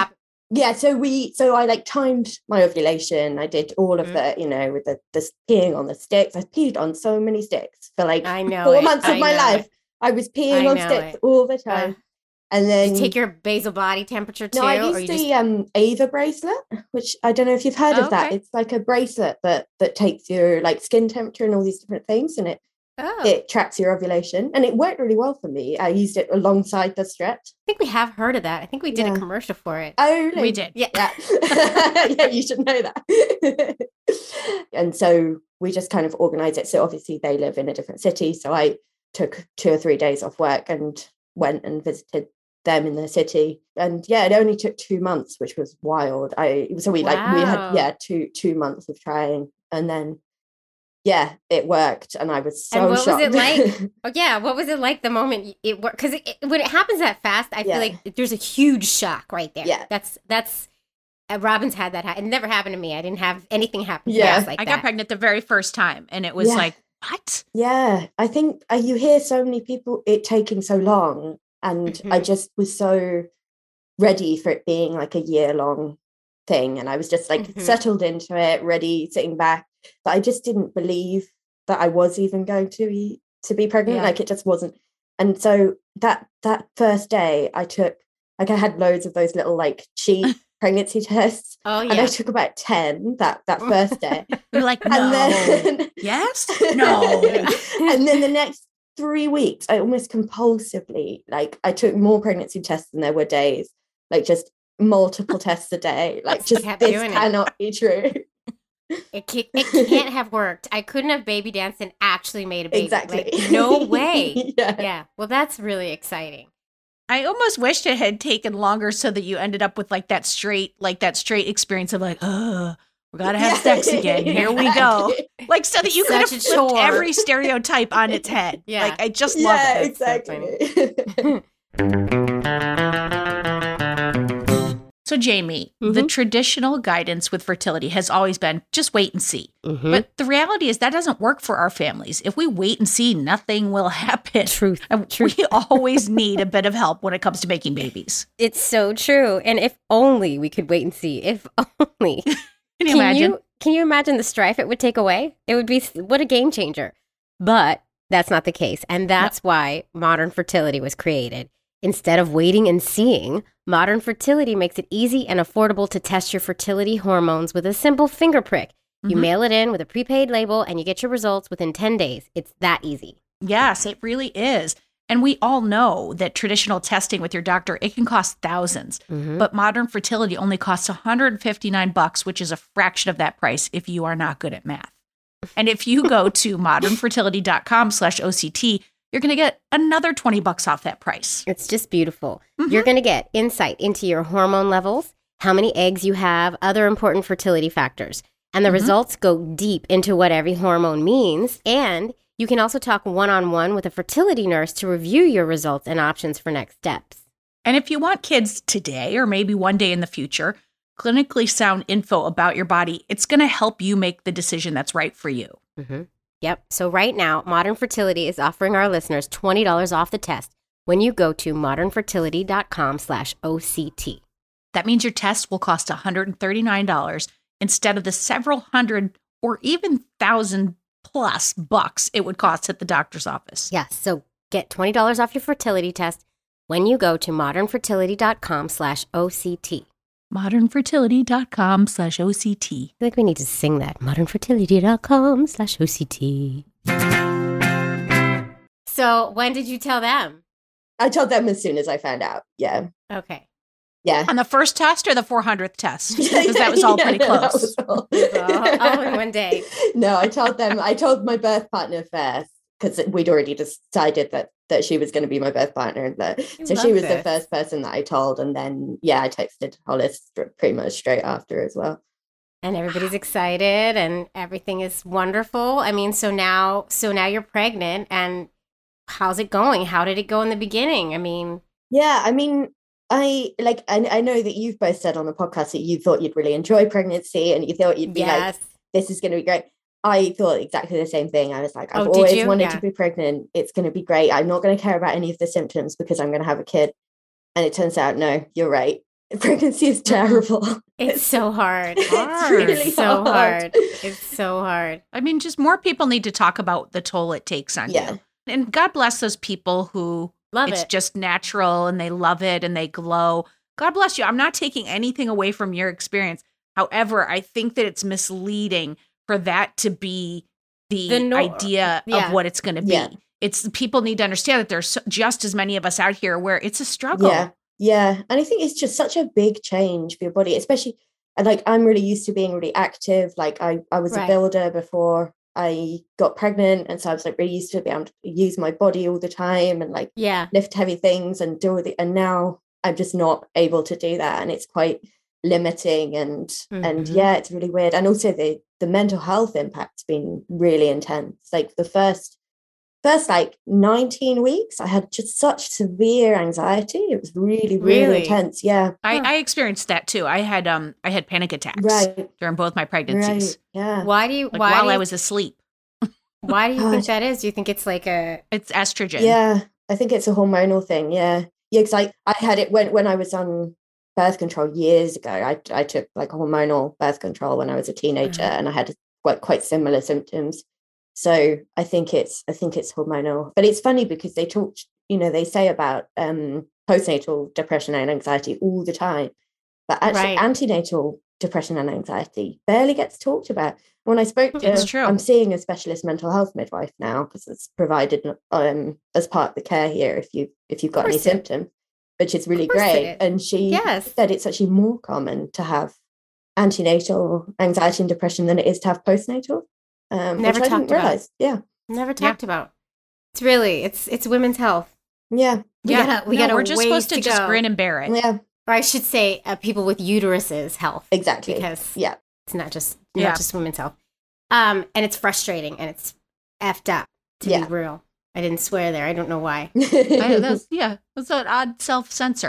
yeah, so we, so I like timed my ovulation. I did all of Mhm. the, you know, with the, the peeing on the sticks. I peed on so many sticks for like I know four it. months of I my know life. it. I was peeing I on know sticks it. all the time. Ugh. And Did then you take your basal body temperature too? no, I or used you the just um Ava bracelet, which I don't know if you've heard Oh, of that. okay. It's like a bracelet that that takes your like skin temperature and all these different things, and it oh, it tracks your ovulation, and it worked really well for me. I used it alongside the stretch. I think we have heard of that. I think we did Yeah. a commercial for it. Oh, really? We did. Yeah. Yeah. Yeah, you should know that. And so we just kind of organize it. So obviously they live in a different city. So I took two or three days off work and went and visited them in their city. And yeah, it only took two months, which was wild. I so we like we had Wow. yeah, two two months of trying, and then yeah, it worked, and I was so And what was shocked. it like? Oh yeah, what was it like the moment it worked? Because it, it- when it happens that fast, I Yeah. feel like there's a huge shock right there. Yeah. that's that's. Uh, Robin's had that. Ha- it never happened to me. I didn't have anything happen. Yeah. fast like I that. got pregnant the very first time, and it was Yeah. like, what? Yeah, I think uh, you hear so many people it taking so long, and I Mhm. just was so ready for it being like a year long thing, and I was just like Mhm. settled into it, ready, sitting back. But I just didn't believe that I was even going to be to be pregnant. Yeah. Like it just wasn't. And so that that first day, I took like I had loads of those little like cheap pregnancy tests, Oh and I yeah. took about ten that that first day. You're like, no. And then Yes? No. and then the next three weeks, I almost compulsively, like I took more pregnancy tests than there were days, like just multiple tests a day. Like Just just kept this doing it. cannot be true. It can't, it can't have worked. I couldn't have baby danced and actually made a baby. Exactly. Like, no way. Yeah. Yeah. Well, that's really exciting. I almost wished it had taken longer so that you ended up with like that straight, like that straight experience of like, oh, we gotta have Yeah. sex again. Here we go. Exactly. Like so that you could have Such a flipped chore. every stereotype on its head. Yeah. Like I just love Yeah, it. That's so exactly. So Jamie, the traditional guidance with fertility has always been just wait and see. Mhm. But the reality is that doesn't work for our families. If we wait and see, nothing will happen. Truth. And Truth. we always need a bit of help when it comes to making babies. It's so true. And if only we could wait and see. If only. Can you Can imagine? you can you imagine the strife it would take away? It would be what a game changer. But that's not the case, and that's why modern fertility was created. Instead of waiting and seeing, modern fertility makes it easy and affordable to test your fertility hormones with a simple finger prick. You Mhm. mail it in with a prepaid label and you get your results within ten days. It's that easy. Yes, it really is. And we all know that traditional testing with your doctor, it can cost thousands. Mhm. But modern fertility only costs one hundred fifty-nine bucks, which is a fraction of that price if you are not good at math. And if you go to modernfertility.com slash OCT, you're going to get another twenty bucks off that price. It's just beautiful. Mhm. You're going to get insight into your hormone levels, how many eggs you have, other important fertility factors. And the Mhm. results go deep into what every hormone means. And you can also talk one-on-one with a fertility nurse to review your results and options for next steps. And if you want kids today or maybe one day in the future, clinically sound info about your body, it's going to help you make the decision that's right for you. Mm-hmm. Yep. So right now, Modern Fertility is offering our listeners twenty dollars off the test when you go to modernfertility.com slash OCT. That means your test will cost one hundred thirty-nine dollars instead of the several hundred or even thousand plus bucks it would cost at the doctor's office. Yes. So get twenty dollars off your fertility test when you go to modernfertility.com slash OCT. modernfertility.com slash OCT. I feel like we need to sing that. modernfertility.com slash OCT. So when did you tell them? I told them as soon as I found out. Yeah. Okay. Yeah. On the first test or the four hundredth test? Because that was all Yeah, pretty no, that close. was all- all- all in one day. No, I told them, I told my birth partner first because we'd already decided that that she was going to be my birth partner. And that, You so love she was the this. first person that I told. And then, yeah, I texted Hollis st- pretty much straight after as well. And everybody's excited and everything is wonderful. I mean, so now so now you're pregnant, and how's it going? How did it go in the beginning? I mean, Yeah, I mean, I like, I, I know that you've both said on the podcast that you thought you'd really enjoy pregnancy and you thought you'd be yes. like, this is going to be great. I thought exactly the same thing. I was like, I've Oh, did always you? wanted Yeah. to be pregnant. It's going to be great. I'm not going to care about any of the symptoms because I'm going to have a kid. And it turns out, no, you're right. Pregnancy is terrible. It's so hard. Hard. really It's so hard. hard. It's so hard. I mean, just more people need to talk about the toll it takes on Yeah. you. And God bless those people who Love it's it. just natural and they love it and they glow. God bless you. I'm not taking anything away from your experience. However, I think that it's misleading for that to be the, The nor- idea Yeah. of what it's going to be. Yeah. It's people need to understand that there's so, just as many of us out here where it's a struggle. Yeah. Yeah. And I think it's just such a big change for your body, especially and, like I'm really used to being really active. Like I, I was Right. a builder before I got pregnant. And so I was like really used to be able to use my body all the time and like Yeah. lift heavy things and do all the and now I'm just not able to do that. And it's quite limiting and and Mhm. yeah, it's really weird. And also the the mental health impact's been really intense. Like the first first like nineteen weeks, I had just such severe anxiety. It was really, really Really? intense. Yeah. I, Huh. I experienced that too. I had um I had panic attacks Right. during both my pregnancies. Right. Yeah. Why do you? Like why while do you, I was asleep. Why do you think Gosh. that is? Do you think it's like a? It's estrogen. Yeah. I think it's a hormonal thing. Yeah. Yeah. Because I, I had it when, when I was on birth control years ago. I, I took like hormonal birth control when I was a teenager Uh-huh. and I had quite, quite similar symptoms. So I think it's I think it's hormonal. But it's funny because they talk, you know, they say about um, postnatal depression and anxiety all the time. But actually Right. antenatal depression and anxiety barely gets talked about. When I spoke to, It's true. I'm seeing a specialist mental health midwife now because it's provided um, as part of the care here if you if you've got any course it- symptoms, which is really course it great. is. And she Yes. said it's actually more common to have antenatal anxiety and depression than it is to have postnatal. Um, Never which I talked didn't about. realize. Yeah, Never talked about. It's really it's it's women's health. yeah, We Yeah. gotta we No, gotta. we're just ways supposed to, to just go. grin and bear it. yeah, Or I should say, uh, people with uteruses health, exactly. because Yeah, it's not just Yeah. not just women's health. Um, and it's frustrating and it's effed up to Yeah. be real. I didn't swear there. I don't know why. I, that's, yeah, that's an odd self censor.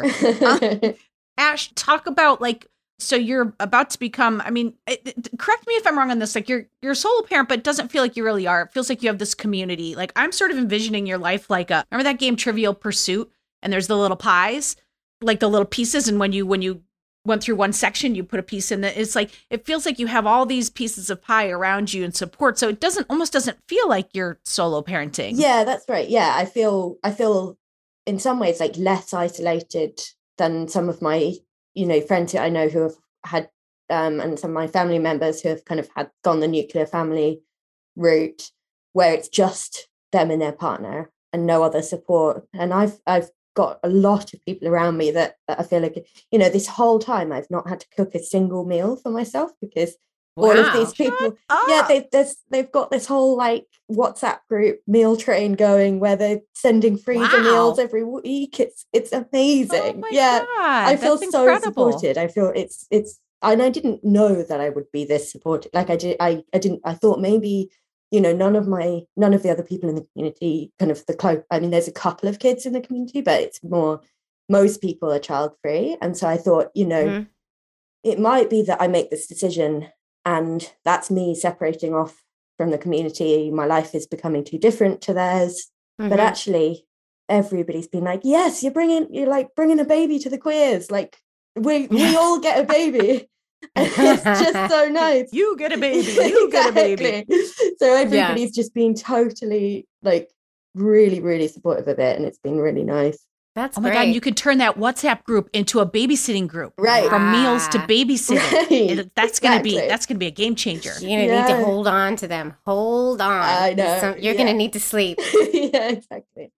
Ash, talk about like, so you're about to become, I mean, it, it- correct me if I'm wrong on this, like you're, you're a solo parent, but it doesn't feel like you really are. It feels like you have this community. Like I'm sort of envisioning your life like a, remember that game Trivial Pursuit? And there's the little pies, like the little pieces. And when you, when you went through one section, you put a piece in the, it's like, it feels like you have all these pieces of pie around you and support. So it doesn't, almost doesn't feel like you're solo parenting. yeah, that's right. Yeah, I feel I feel in some ways like less isolated than some of my you know friends who I know who have had um, and some of my family members who have kind of had gone the nuclear family route, where it's just them and their partner and no other support. And I've I've got a lot of people around me that, that I feel like you know this whole time I've not had to cook a single meal for myself because all of Wow. these people. Shut Yeah, up. they, there's, they've got this whole like WhatsApp group meal train going where they're sending freezer Wow. meals every week. It's it's amazing. Oh my yeah, God, I feel that's so incredible. supported. I feel it's it's and I didn't know that I would be this supported. Like I did, I I didn't. I thought maybe you know none of my none of the other people in the community kind of the close. I mean, there's a couple of kids in the community, but it's more most people are child free, and so I thought you know Mhm. it might be that I make this decision. And that's me separating off from the community. My life is becoming too different to theirs. But Mhm. actually, everybody's been like, "Yes, you're bringing, you're like bringing a baby to the queers. Like we we all get a baby." And it's just so nice. You get a baby. You get a baby. Exactly. So everybody's just been totally like really, really supportive of it, and it's been really nice. That's Oh my great. God, you could turn that WhatsApp group into a babysitting group. Right. From meals to Ah. babysitting. Right. It- that's gonna be Exactly. that's gonna be a game changer. You're gonna need Yeah. to hold on to them. Hold on. I know, Some- you're yeah. gonna need to sleep. Yeah, exactly.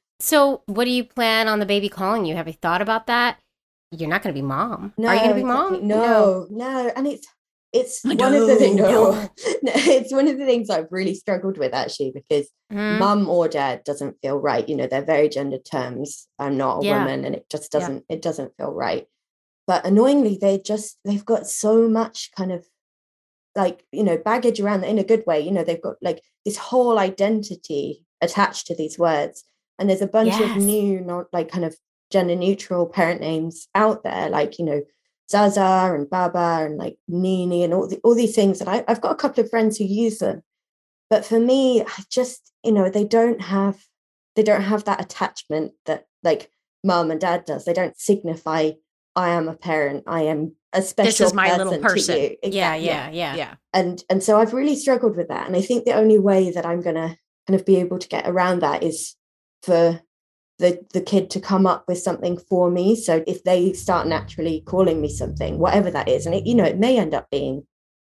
So, what do you plan on the baby calling you? Have you thought about that? You're not gonna be mom. No, Are you gonna be exactly. mom? No, no, and it's it's No, one of the things. no. No, it's one of the things I've really struggled with actually because Mhm. mum or dad doesn't feel right. You know, they're very gendered terms. I'm not a Yeah. woman, and it just Yeah. doesn't it doesn't feel right. But annoyingly, they just they've got so much kind of like you know baggage around in a good way. You know, they've got like this whole identity attached to these words, and there's a bunch Yes. of new, not like kind of gender neutral parent names out there, like you know. Zaza and Baba and like Nini and all the, all these things. And I, I've got a couple of friends who use them. But for me, I just, you know, they don't have they don't have that attachment that like mum and dad does. They don't signify I am a parent. I am a special This is my person little person. to you. Yeah, Exactly. yeah, yeah. Yeah. And and so I've really struggled with that. And I think the only way that I'm gonna kind of be able to get around that is for the the kid to come up with something for me. So if they start naturally calling me something, whatever that is, and it, you know, it may end up being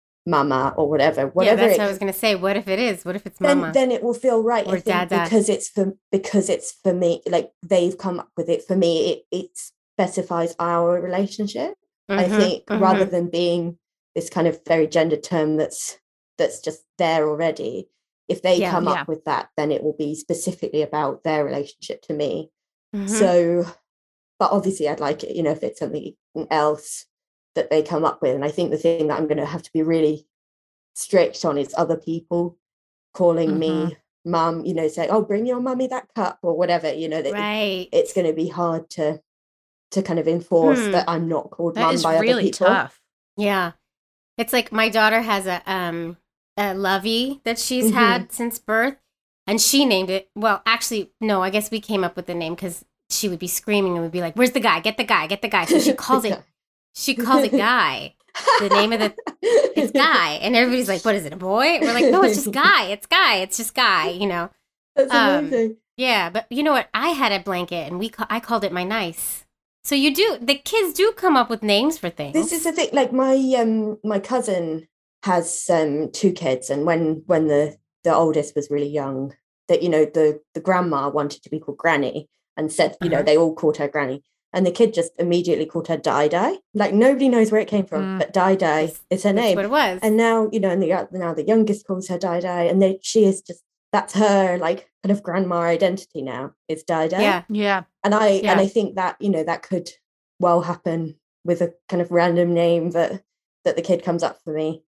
mama or whatever, Yeah, whatever that's it, what I was gonna say. What if it is? What if it's then mama? then it will feel right. Or I think dada. because it's for because it's for me, like they've come up with it for me, it it specifies our relationship. I Mhm, think mhm. rather than being this kind of very gendered term that's that's just there already, if they Yeah. come Yeah. up with that, then it will be specifically about their relationship to me. Mhm. So, but obviously I'd like it, you know, if it's something else that they come up with. And I think the thing that I'm going to have to be really strict on is other people calling me mum, you know, say, oh, bring your mummy that cup or whatever, you know, that it- Right. it's going to be hard to to kind of enforce Hmm. that I'm not called That mum is by other really people. tough. Yeah. It's like my daughter has a um a lovey that she's Mhm. had since birth, and she named it. Well, actually, no, I guess we came up with the name because she would be screaming and would be like, "Where's the guy? Get the guy! Get the guy!" So she calls it. She calls it Guy. The name of the it's Guy, and everybody's like, "What is it? A boy?" We're like, "No, it's just Guy. It's Guy. It's just Guy." You know. That's Um, amazing. Yeah, but you know what? I had a blanket, and we ca- I called it my nice. So you do the kids do come up with names for things. This is the thing. Like my um my cousin has um two kids, and when when the the oldest was really young, that you know the the grandma wanted to be called Granny, and said you know Uh-huh. they all called her Granny, and the kid just immediately called her Di Di. Like nobody knows where it came from, Mm. but Di Di Just- is her That's name. what it was. And now you know, and the now the youngest calls her Di Di, and they, she is just that's her like kind of grandma identity now. It's Di Di. yeah. Yeah. And I Yeah. and I think that you know that could well happen with a kind of random name that that the kid comes up for me.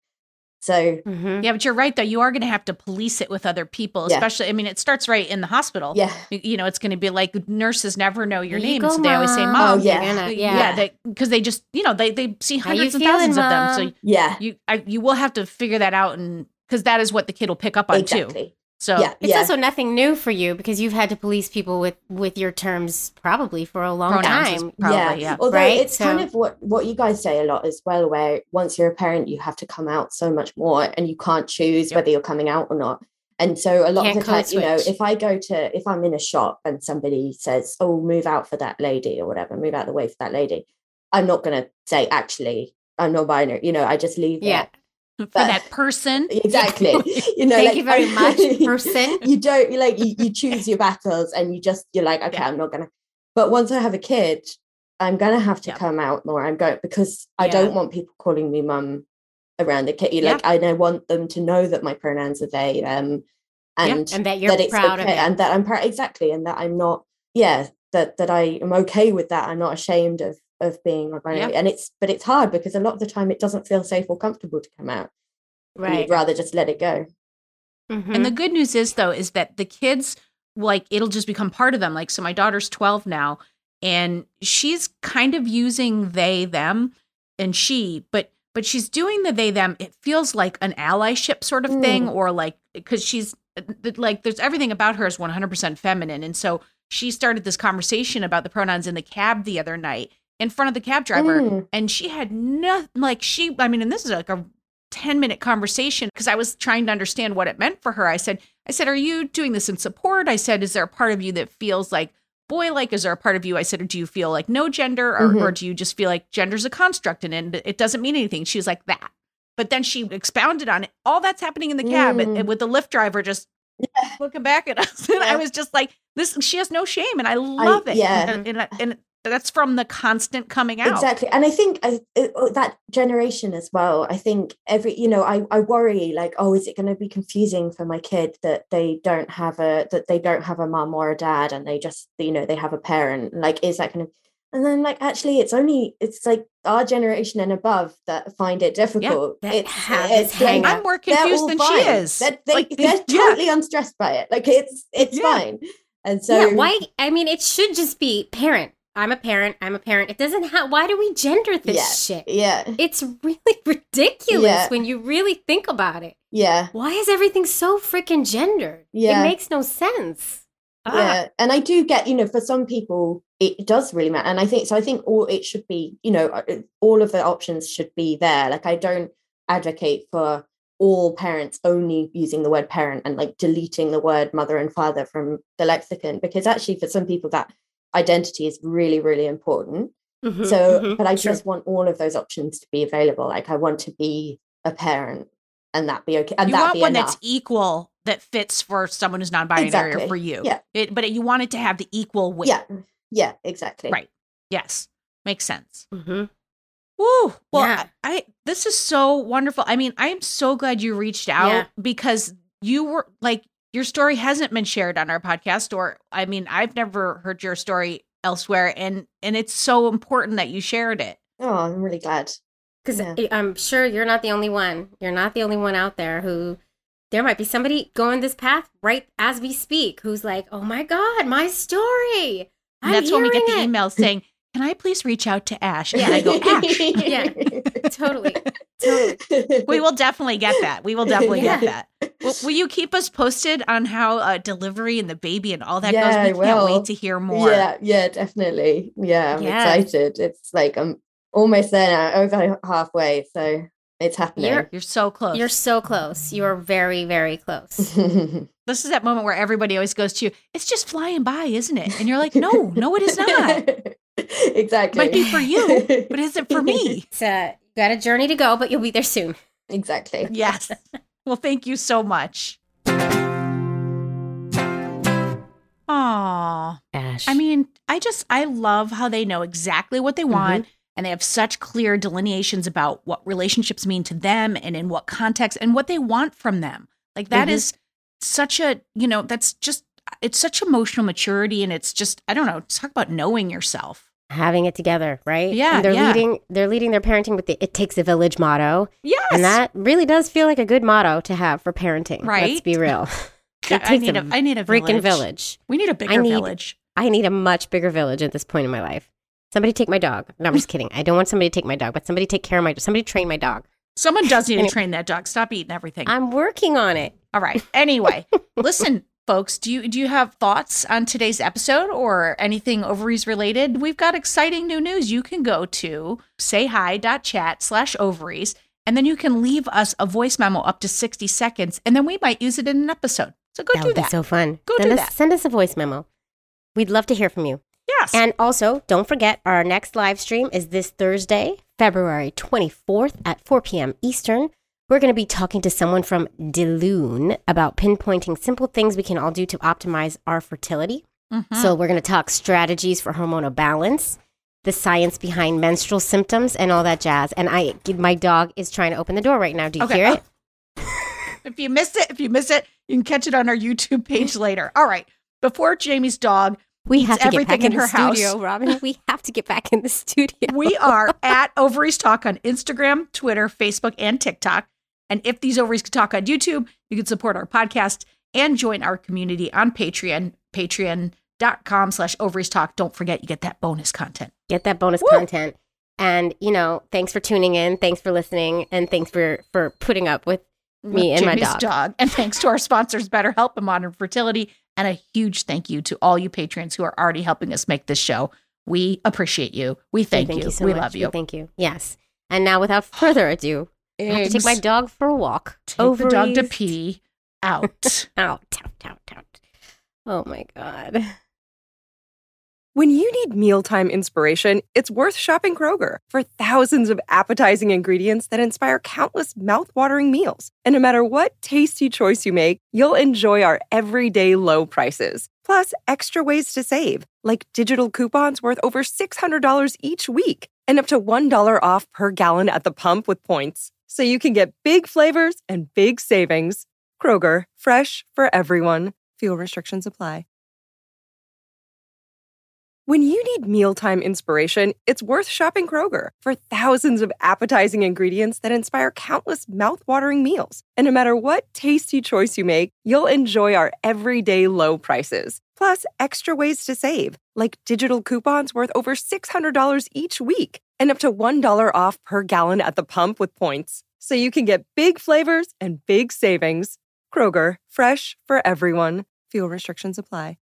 So Mm-hmm. Yeah, but you're right, though. You are going to have to police it with other people, Yeah. especially, I mean, it starts right in the hospital. yeah, You- You know, it's going to be like nurses never know your Here you name. go, So they always say, Mom. mom. Oh, yeah. You're gonna- Yeah, yeah. they because they just, you know, they, they see How you hundreds and feeling, thousands of them. So Mom? yeah, you I, you will have to figure that out, and because that is what the kid will pick up on, too. exactly. So, Yeah, It's yeah, also nothing new for you because you've had to police people with with your terms probably for a long pronouns is time. probably, yeah. Although Right? it's kind So- of what what you guys say a lot as well, where once you're a parent, you have to come out so much more, and you can't choose Yep. whether you're coming out or not. And so a lot Can't of the time, code you know, switch. if I go to if I'm in a shop and somebody says, "Oh, move out for that lady" or whatever, move out of the way for that lady, I'm not going to say actually I'm non-binary. You know, I just leave Yeah. it. For But- that person. Exactly. You know, Thank like, you very much, person. You don't you like you, you choose your battles and you just you're like, okay, Yeah. I'm not gonna. But once I have a kid, I'm gonna have to Yeah. come out more. I'm going because I Yeah. don't want people calling me mum around the kid. Like I I want them to know that my pronouns are they, them, and And that you're that it's proud of okay, it. and that I'm proud exactly, and that I'm not. Yeah, that that I am okay with that. I'm not ashamed of of being non-binary. Yeah. And it's but it's hard because a lot of the time it doesn't feel safe or comfortable to come out. And Right. you'd rather just let it go. Mhm. And the good news is, though, is that the kids, like, it'll just become part of them. Like, so my daughter's twelve now, and she's kind of using they, them, and she, but but she's doing the they, them. It feels like an allyship sort of Mm. thing, or like, because she's like, there's everything about her is one hundred percent feminine. And so she started this conversation about the pronouns in the cab the other night in front of the cab driver. Mm. And she had no, like, she, I mean, and this is like a ten minute conversation because I was trying to understand what it meant for her. I said, I said, are you doing this in support? I said, is there a part of you that feels like boy like? Is there a part of you? I said, do you feel like no gender, or, Mhm. or do you just feel like gender's a construct and it, it doesn't mean anything? She was like that. But then she expounded on it. All that's happening in the cab Mm. and with the Lyft driver just looking back at us. And I Yeah. was just like, this, she has no shame. And I love it. yeah. And, and, and that's from the constant coming out. Exactly. And I think I, it, oh, that generation as well, I think every, you know, I, I worry like, oh, is it going to be confusing for my kid that they don't have a, that they don't have a mum or a dad and they just, you know, they have a parent? Like, is that kind of, and then like, actually, it's only, it's like our generation and above that find it difficult. that it's, have this it's like, hang up. I'm more they're confused all than fine. she is. They're, they, Like, they're yeah. totally unstressed by it. Like it's, it's Yeah. fine. And so, yeah, why? I mean, it should just be parent. I'm a parent. I'm a parent. It doesn't have. Why do we gender this Yeah. shit? yeah, It's really ridiculous Yeah. when you really think about it. yeah. Why is everything so freaking gendered? Yeah. It makes no sense. Ah. Yeah. And I do get, you know, for some people, it does really matter. And I think, so I think all it should be, you know, all of the options should be there. Like, I don't advocate for all parents only using the word parent and like deleting the word mother and father from the lexicon, because actually for some people that identity is really, really important. Mhm, So, mhm, but I true. just want all of those options to be available. Like, I want to be a parent and that be okay. And You that want be one enough. that's equal, that fits for someone who's non-binary Exactly. or for you. Yeah. It, but you want it to have the equal weight. Yeah. Yeah, exactly. Right. Yes. Makes sense. Mhm. Woo. Well, Yeah. I, I this is so wonderful. I mean, I am so glad you reached out Yeah. because you were like, your story hasn't been shared on our podcast, or I mean, I've never heard your story elsewhere, and and it's so important that you shared it. Oh, I'm really glad. Because Yeah. I'm sure you're not the only one. You're not the only one out there who, there might be somebody going this path right as we speak who's like, oh my God, my story. I'm And that's when we get the hearing it." email saying, "Can I please reach out to Ash?" And Yeah. I go, "Ash." Yeah. Totally. Totally. We will definitely get that. We will definitely Yeah. get that. Will, will you keep us posted on how uh, delivery and the baby and all that Yeah, goes? We I can't will. wait to hear more. Yeah, yeah, definitely. Yeah, I'm Yes. excited. It's like I'm almost there now, over halfway. So it's happening. You're- You're so close. You're so close. You are very, very close. This is that moment where everybody always goes to you, "It's just flying by, isn't it?" And you're like, "No, no, it is not. Exactly. Might be for you, but is it for me?" It's uh, you got a journey to go, but you'll be there soon. Exactly. Yes. Well, thank you so much. Aw. Ash. I mean, I just, I love how they know exactly what they want, and they have such clear delineations about what relationships mean to them and in what context and what they want from them. Like that Mhm. is such a, you know, that's just, it's such emotional maturity, and it's just, I don't know, talk about knowing yourself. having it together, right? Yeah, And they're yeah. leading they're leading their parenting with the "it takes a village" motto. Yes. And that really does feel like a good motto to have for parenting. Let's Right? be real. I It takes need a a, I need a freaking village. village. We need a bigger need- village. I need a much bigger village at this point in my life. Somebody take my dog. No, I'm just kidding. I don't want somebody to take my dog, but somebody take care of my somebody train my dog. Someone does need to Anyway. train that dog. Stop eating everything. I'm working on it. All right. Anyway, listen, folks, do you do you have thoughts on today's episode or anything ovaries related? We've got exciting new news. You can go to sayhi.chat slash ovaries, and then you can leave us a voice memo up to sixty seconds, and then we might use it in an episode. So go that do would that. be so fun. Go send do us, that. Send us a voice memo. We'd love to hear from you. yes. And also, don't forget, our next live stream is this Thursday, February twenty-fourth at four p.m. Eastern. We're going to be talking to someone from Delune about pinpointing simple things we can all do to optimize our fertility. Mhm. So we're going to talk strategies for hormonal balance, the science behind menstrual symptoms, and all that jazz. And I, my dog is trying to open the door right now. Do you Okay. hear it? If you missed it, if you missed it, you can catch it on our YouTube page later. All right. Before Jamie's dog, We eats have to get everything back in in, her the house. studio, Robin. We have to get back in the studio. we are at Ovaries Talk on Instagram, Twitter, Facebook, and TikTok. And if these ovaries could talk on YouTube, you can support our podcast and join our community on Patreon, patreon.com slash ovaries talk. Don't forget, you get that bonus content. Get that bonus Woo! content. And, you know, thanks for tuning in. Thanks for listening. And thanks for, for putting up with me With and my Jamie's dog. And thanks to our sponsors, BetterHelp and Modern Fertility. And a huge thank you to all you patrons who are already helping us make this show. We appreciate you. We thank, you. so we much. love you. Thank you. Yes. And now, without further ado, I have to take my Eggs. dog for a walk. Take the dog to Ovaries. pee. Out. Out, out, out, out. Oh, my God. When you need mealtime inspiration, it's worth shopping Kroger for thousands of appetizing ingredients that inspire countless mouthwatering meals. And no matter what tasty choice you make, you'll enjoy our everyday low prices. Plus, extra ways to save, like digital coupons worth over six hundred dollars each week and up to one dollar off per gallon at the pump with points. So you can get big flavors and big savings. Kroger, fresh for everyone. Fuel restrictions apply. When you need mealtime inspiration, it's worth shopping Kroger for thousands of appetizing ingredients that inspire countless mouthwatering meals. And no matter what tasty choice you make, you'll enjoy our everyday low prices. Plus, extra ways to save, like digital coupons worth over six hundred dollars each week and up to one dollar off per gallon at the pump with points. So you can get big flavors and big savings. Kroger, fresh for everyone. Fuel restrictions apply.